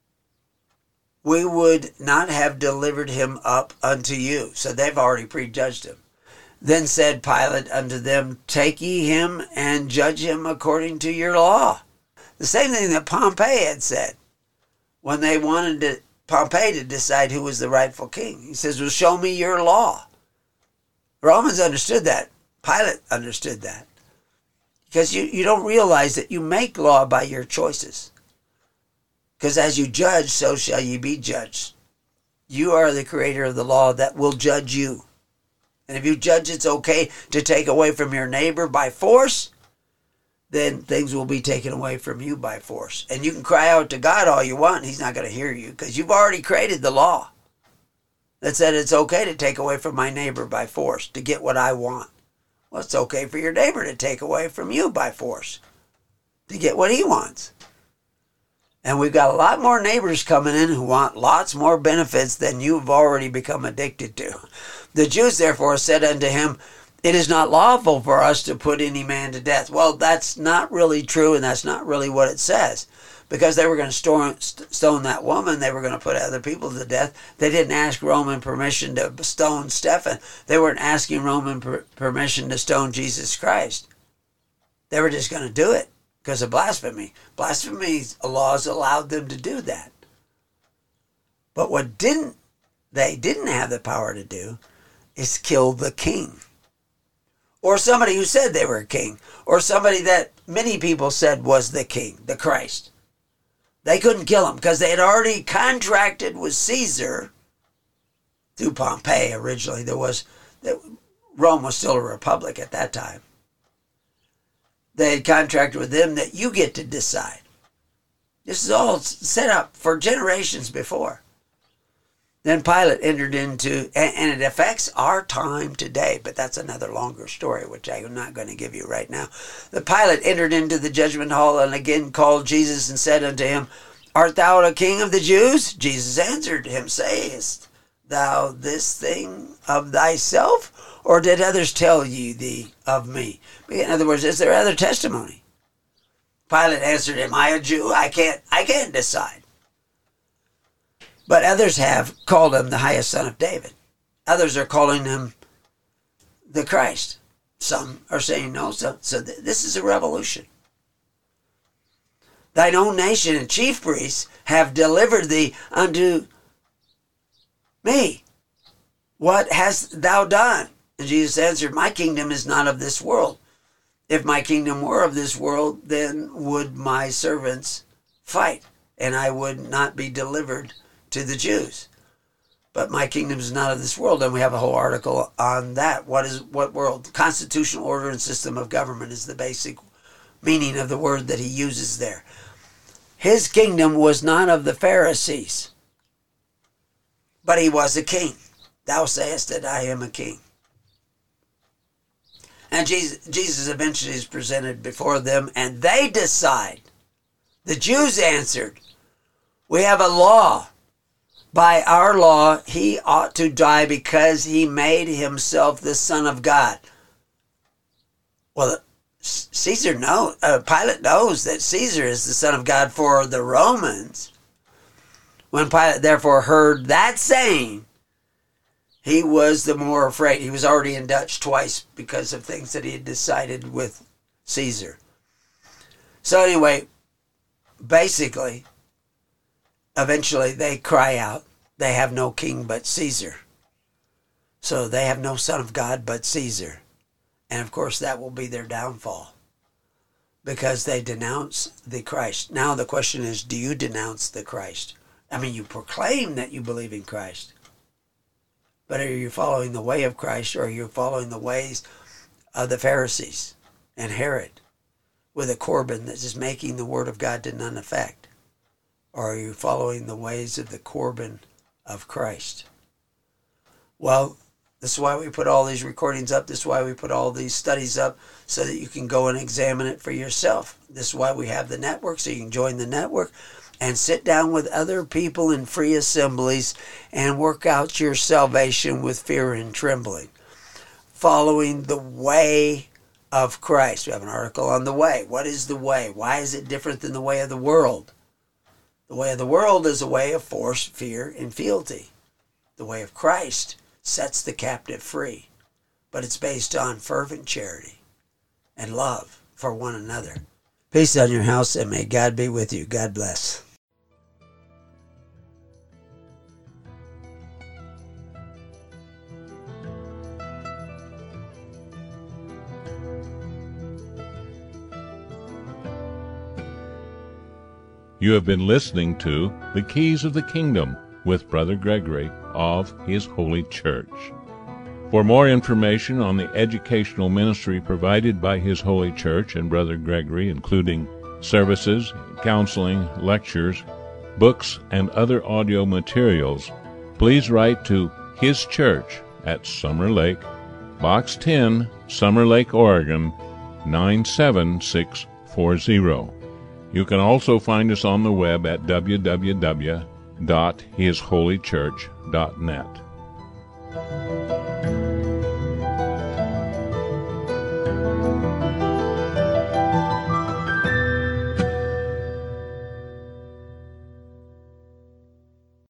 we would not have delivered him up unto you. So they've already prejudged him. Then said Pilate unto them, Take ye him and judge him according to your law. The same thing that Pompey had said when they wanted Pompey to decide who was the rightful king. He says, Well, show me your law. Romans understood that. Pilate understood that. Because you don't realize that you make law by your choices. Because as you judge, so shall you be judged. You are the creator of the law that will judge you. And if you judge it's okay to take away from your neighbor by force, then things will be taken away from you by force. And you can cry out to God all you want. He's not going to hear you because you've already created the law that said it's okay to take away from my neighbor by force to get what I want. Well, it's okay for your neighbor to take away from you by force to get what he wants. And we've got a lot more neighbors coming in who want lots more benefits than you've already become addicted to. The Jews therefore said unto him, It is not lawful for us to put any man to death. Well, that's not really true, and that's not really what it says. Because they were going to stone that woman. They were going to put other people to death. They didn't ask Roman permission to stone Stephen. They weren't asking Roman permission to stone Jesus Christ. They were just going to do it because of blasphemy. Blasphemy laws allowed them to do that. But what they didn't have the power to do is kill the king. Or somebody who said they were a king. Or somebody that many people said was the king, the Christ. They couldn't kill him because they had already contracted with Caesar through Pompey originally. Rome was still a republic at that time. They had contracted with them that you get to decide. This is all set up for generations before. Then Pilate entered into, and it affects our time today, but that's another longer story, which I'm not going to give you right now. The Pilate entered into the judgment hall and again called Jesus and said unto him, Art thou a king of the Jews? Jesus answered him, Sayest thou this thing of thyself, or did others tell thee of me? In other words, is there other testimony? Pilate answered him, I a Jew? I can't decide. But others have called him the highest son of David. Others are calling him the Christ. Some are saying no. So this is a revolution. Thine own nation and chief priests have delivered thee unto me. What hast thou done? And Jesus answered, My kingdom is not of this world. If my kingdom were of this world, then would my servants fight, and I would not be delivered to the Jews. But my kingdom is not of this world, and we have a whole article on that. What world? Constitutional order and system of government is the basic meaning of the word that he uses there. His kingdom was not of the Pharisees, but he was a king. Thou sayest that I am a king. And Jesus eventually is presented before them, and they decide. The Jews answered, We have a law. By our law, he ought to die because he made himself the Son of God. Well, Pilate knows that Caesar is the Son of God for the Romans. When Pilate therefore heard that saying, he was the more afraid. He was already in Dutch twice because of things that he had decided with Caesar. So anyway, basically, eventually they cry out, they have no king but Caesar. So they have no son of God but Caesar. And of course that will be their downfall, because they denounce the Christ. Now the question is, do you denounce the Christ? I mean, you proclaim that you believe in Christ, but are you following the way of Christ, or are you following the ways of the Pharisees and Herod with a Corban that is making the word of God to none effect? Or are you following the ways of the Corban of Christ? Well, this is why we put all these recordings up. This is why we put all these studies up, so that you can go and examine it for yourself. This is why we have the network, so you can join the network and sit down with other people in free assemblies and work out your salvation with fear and trembling, following the way of Christ. We have an article on the way. What is the way? Why is it different than the way of the world? The way of the world is a way of force, fear, and fealty. The way of Christ sets the captive free, but it's based on fervent charity and love for one another. Peace on your house, and may God be with you. God bless. You have been listening to The Keys of the Kingdom with Brother Gregory of His Holy Church. For more information on the educational ministry provided by His Holy Church and Brother Gregory, including services, counseling, lectures, books, and other audio materials, please write to His Church at Summer Lake, Box 10, Summer Lake, Oregon, 97640. You can also find us on the web at www.hisholychurch.net.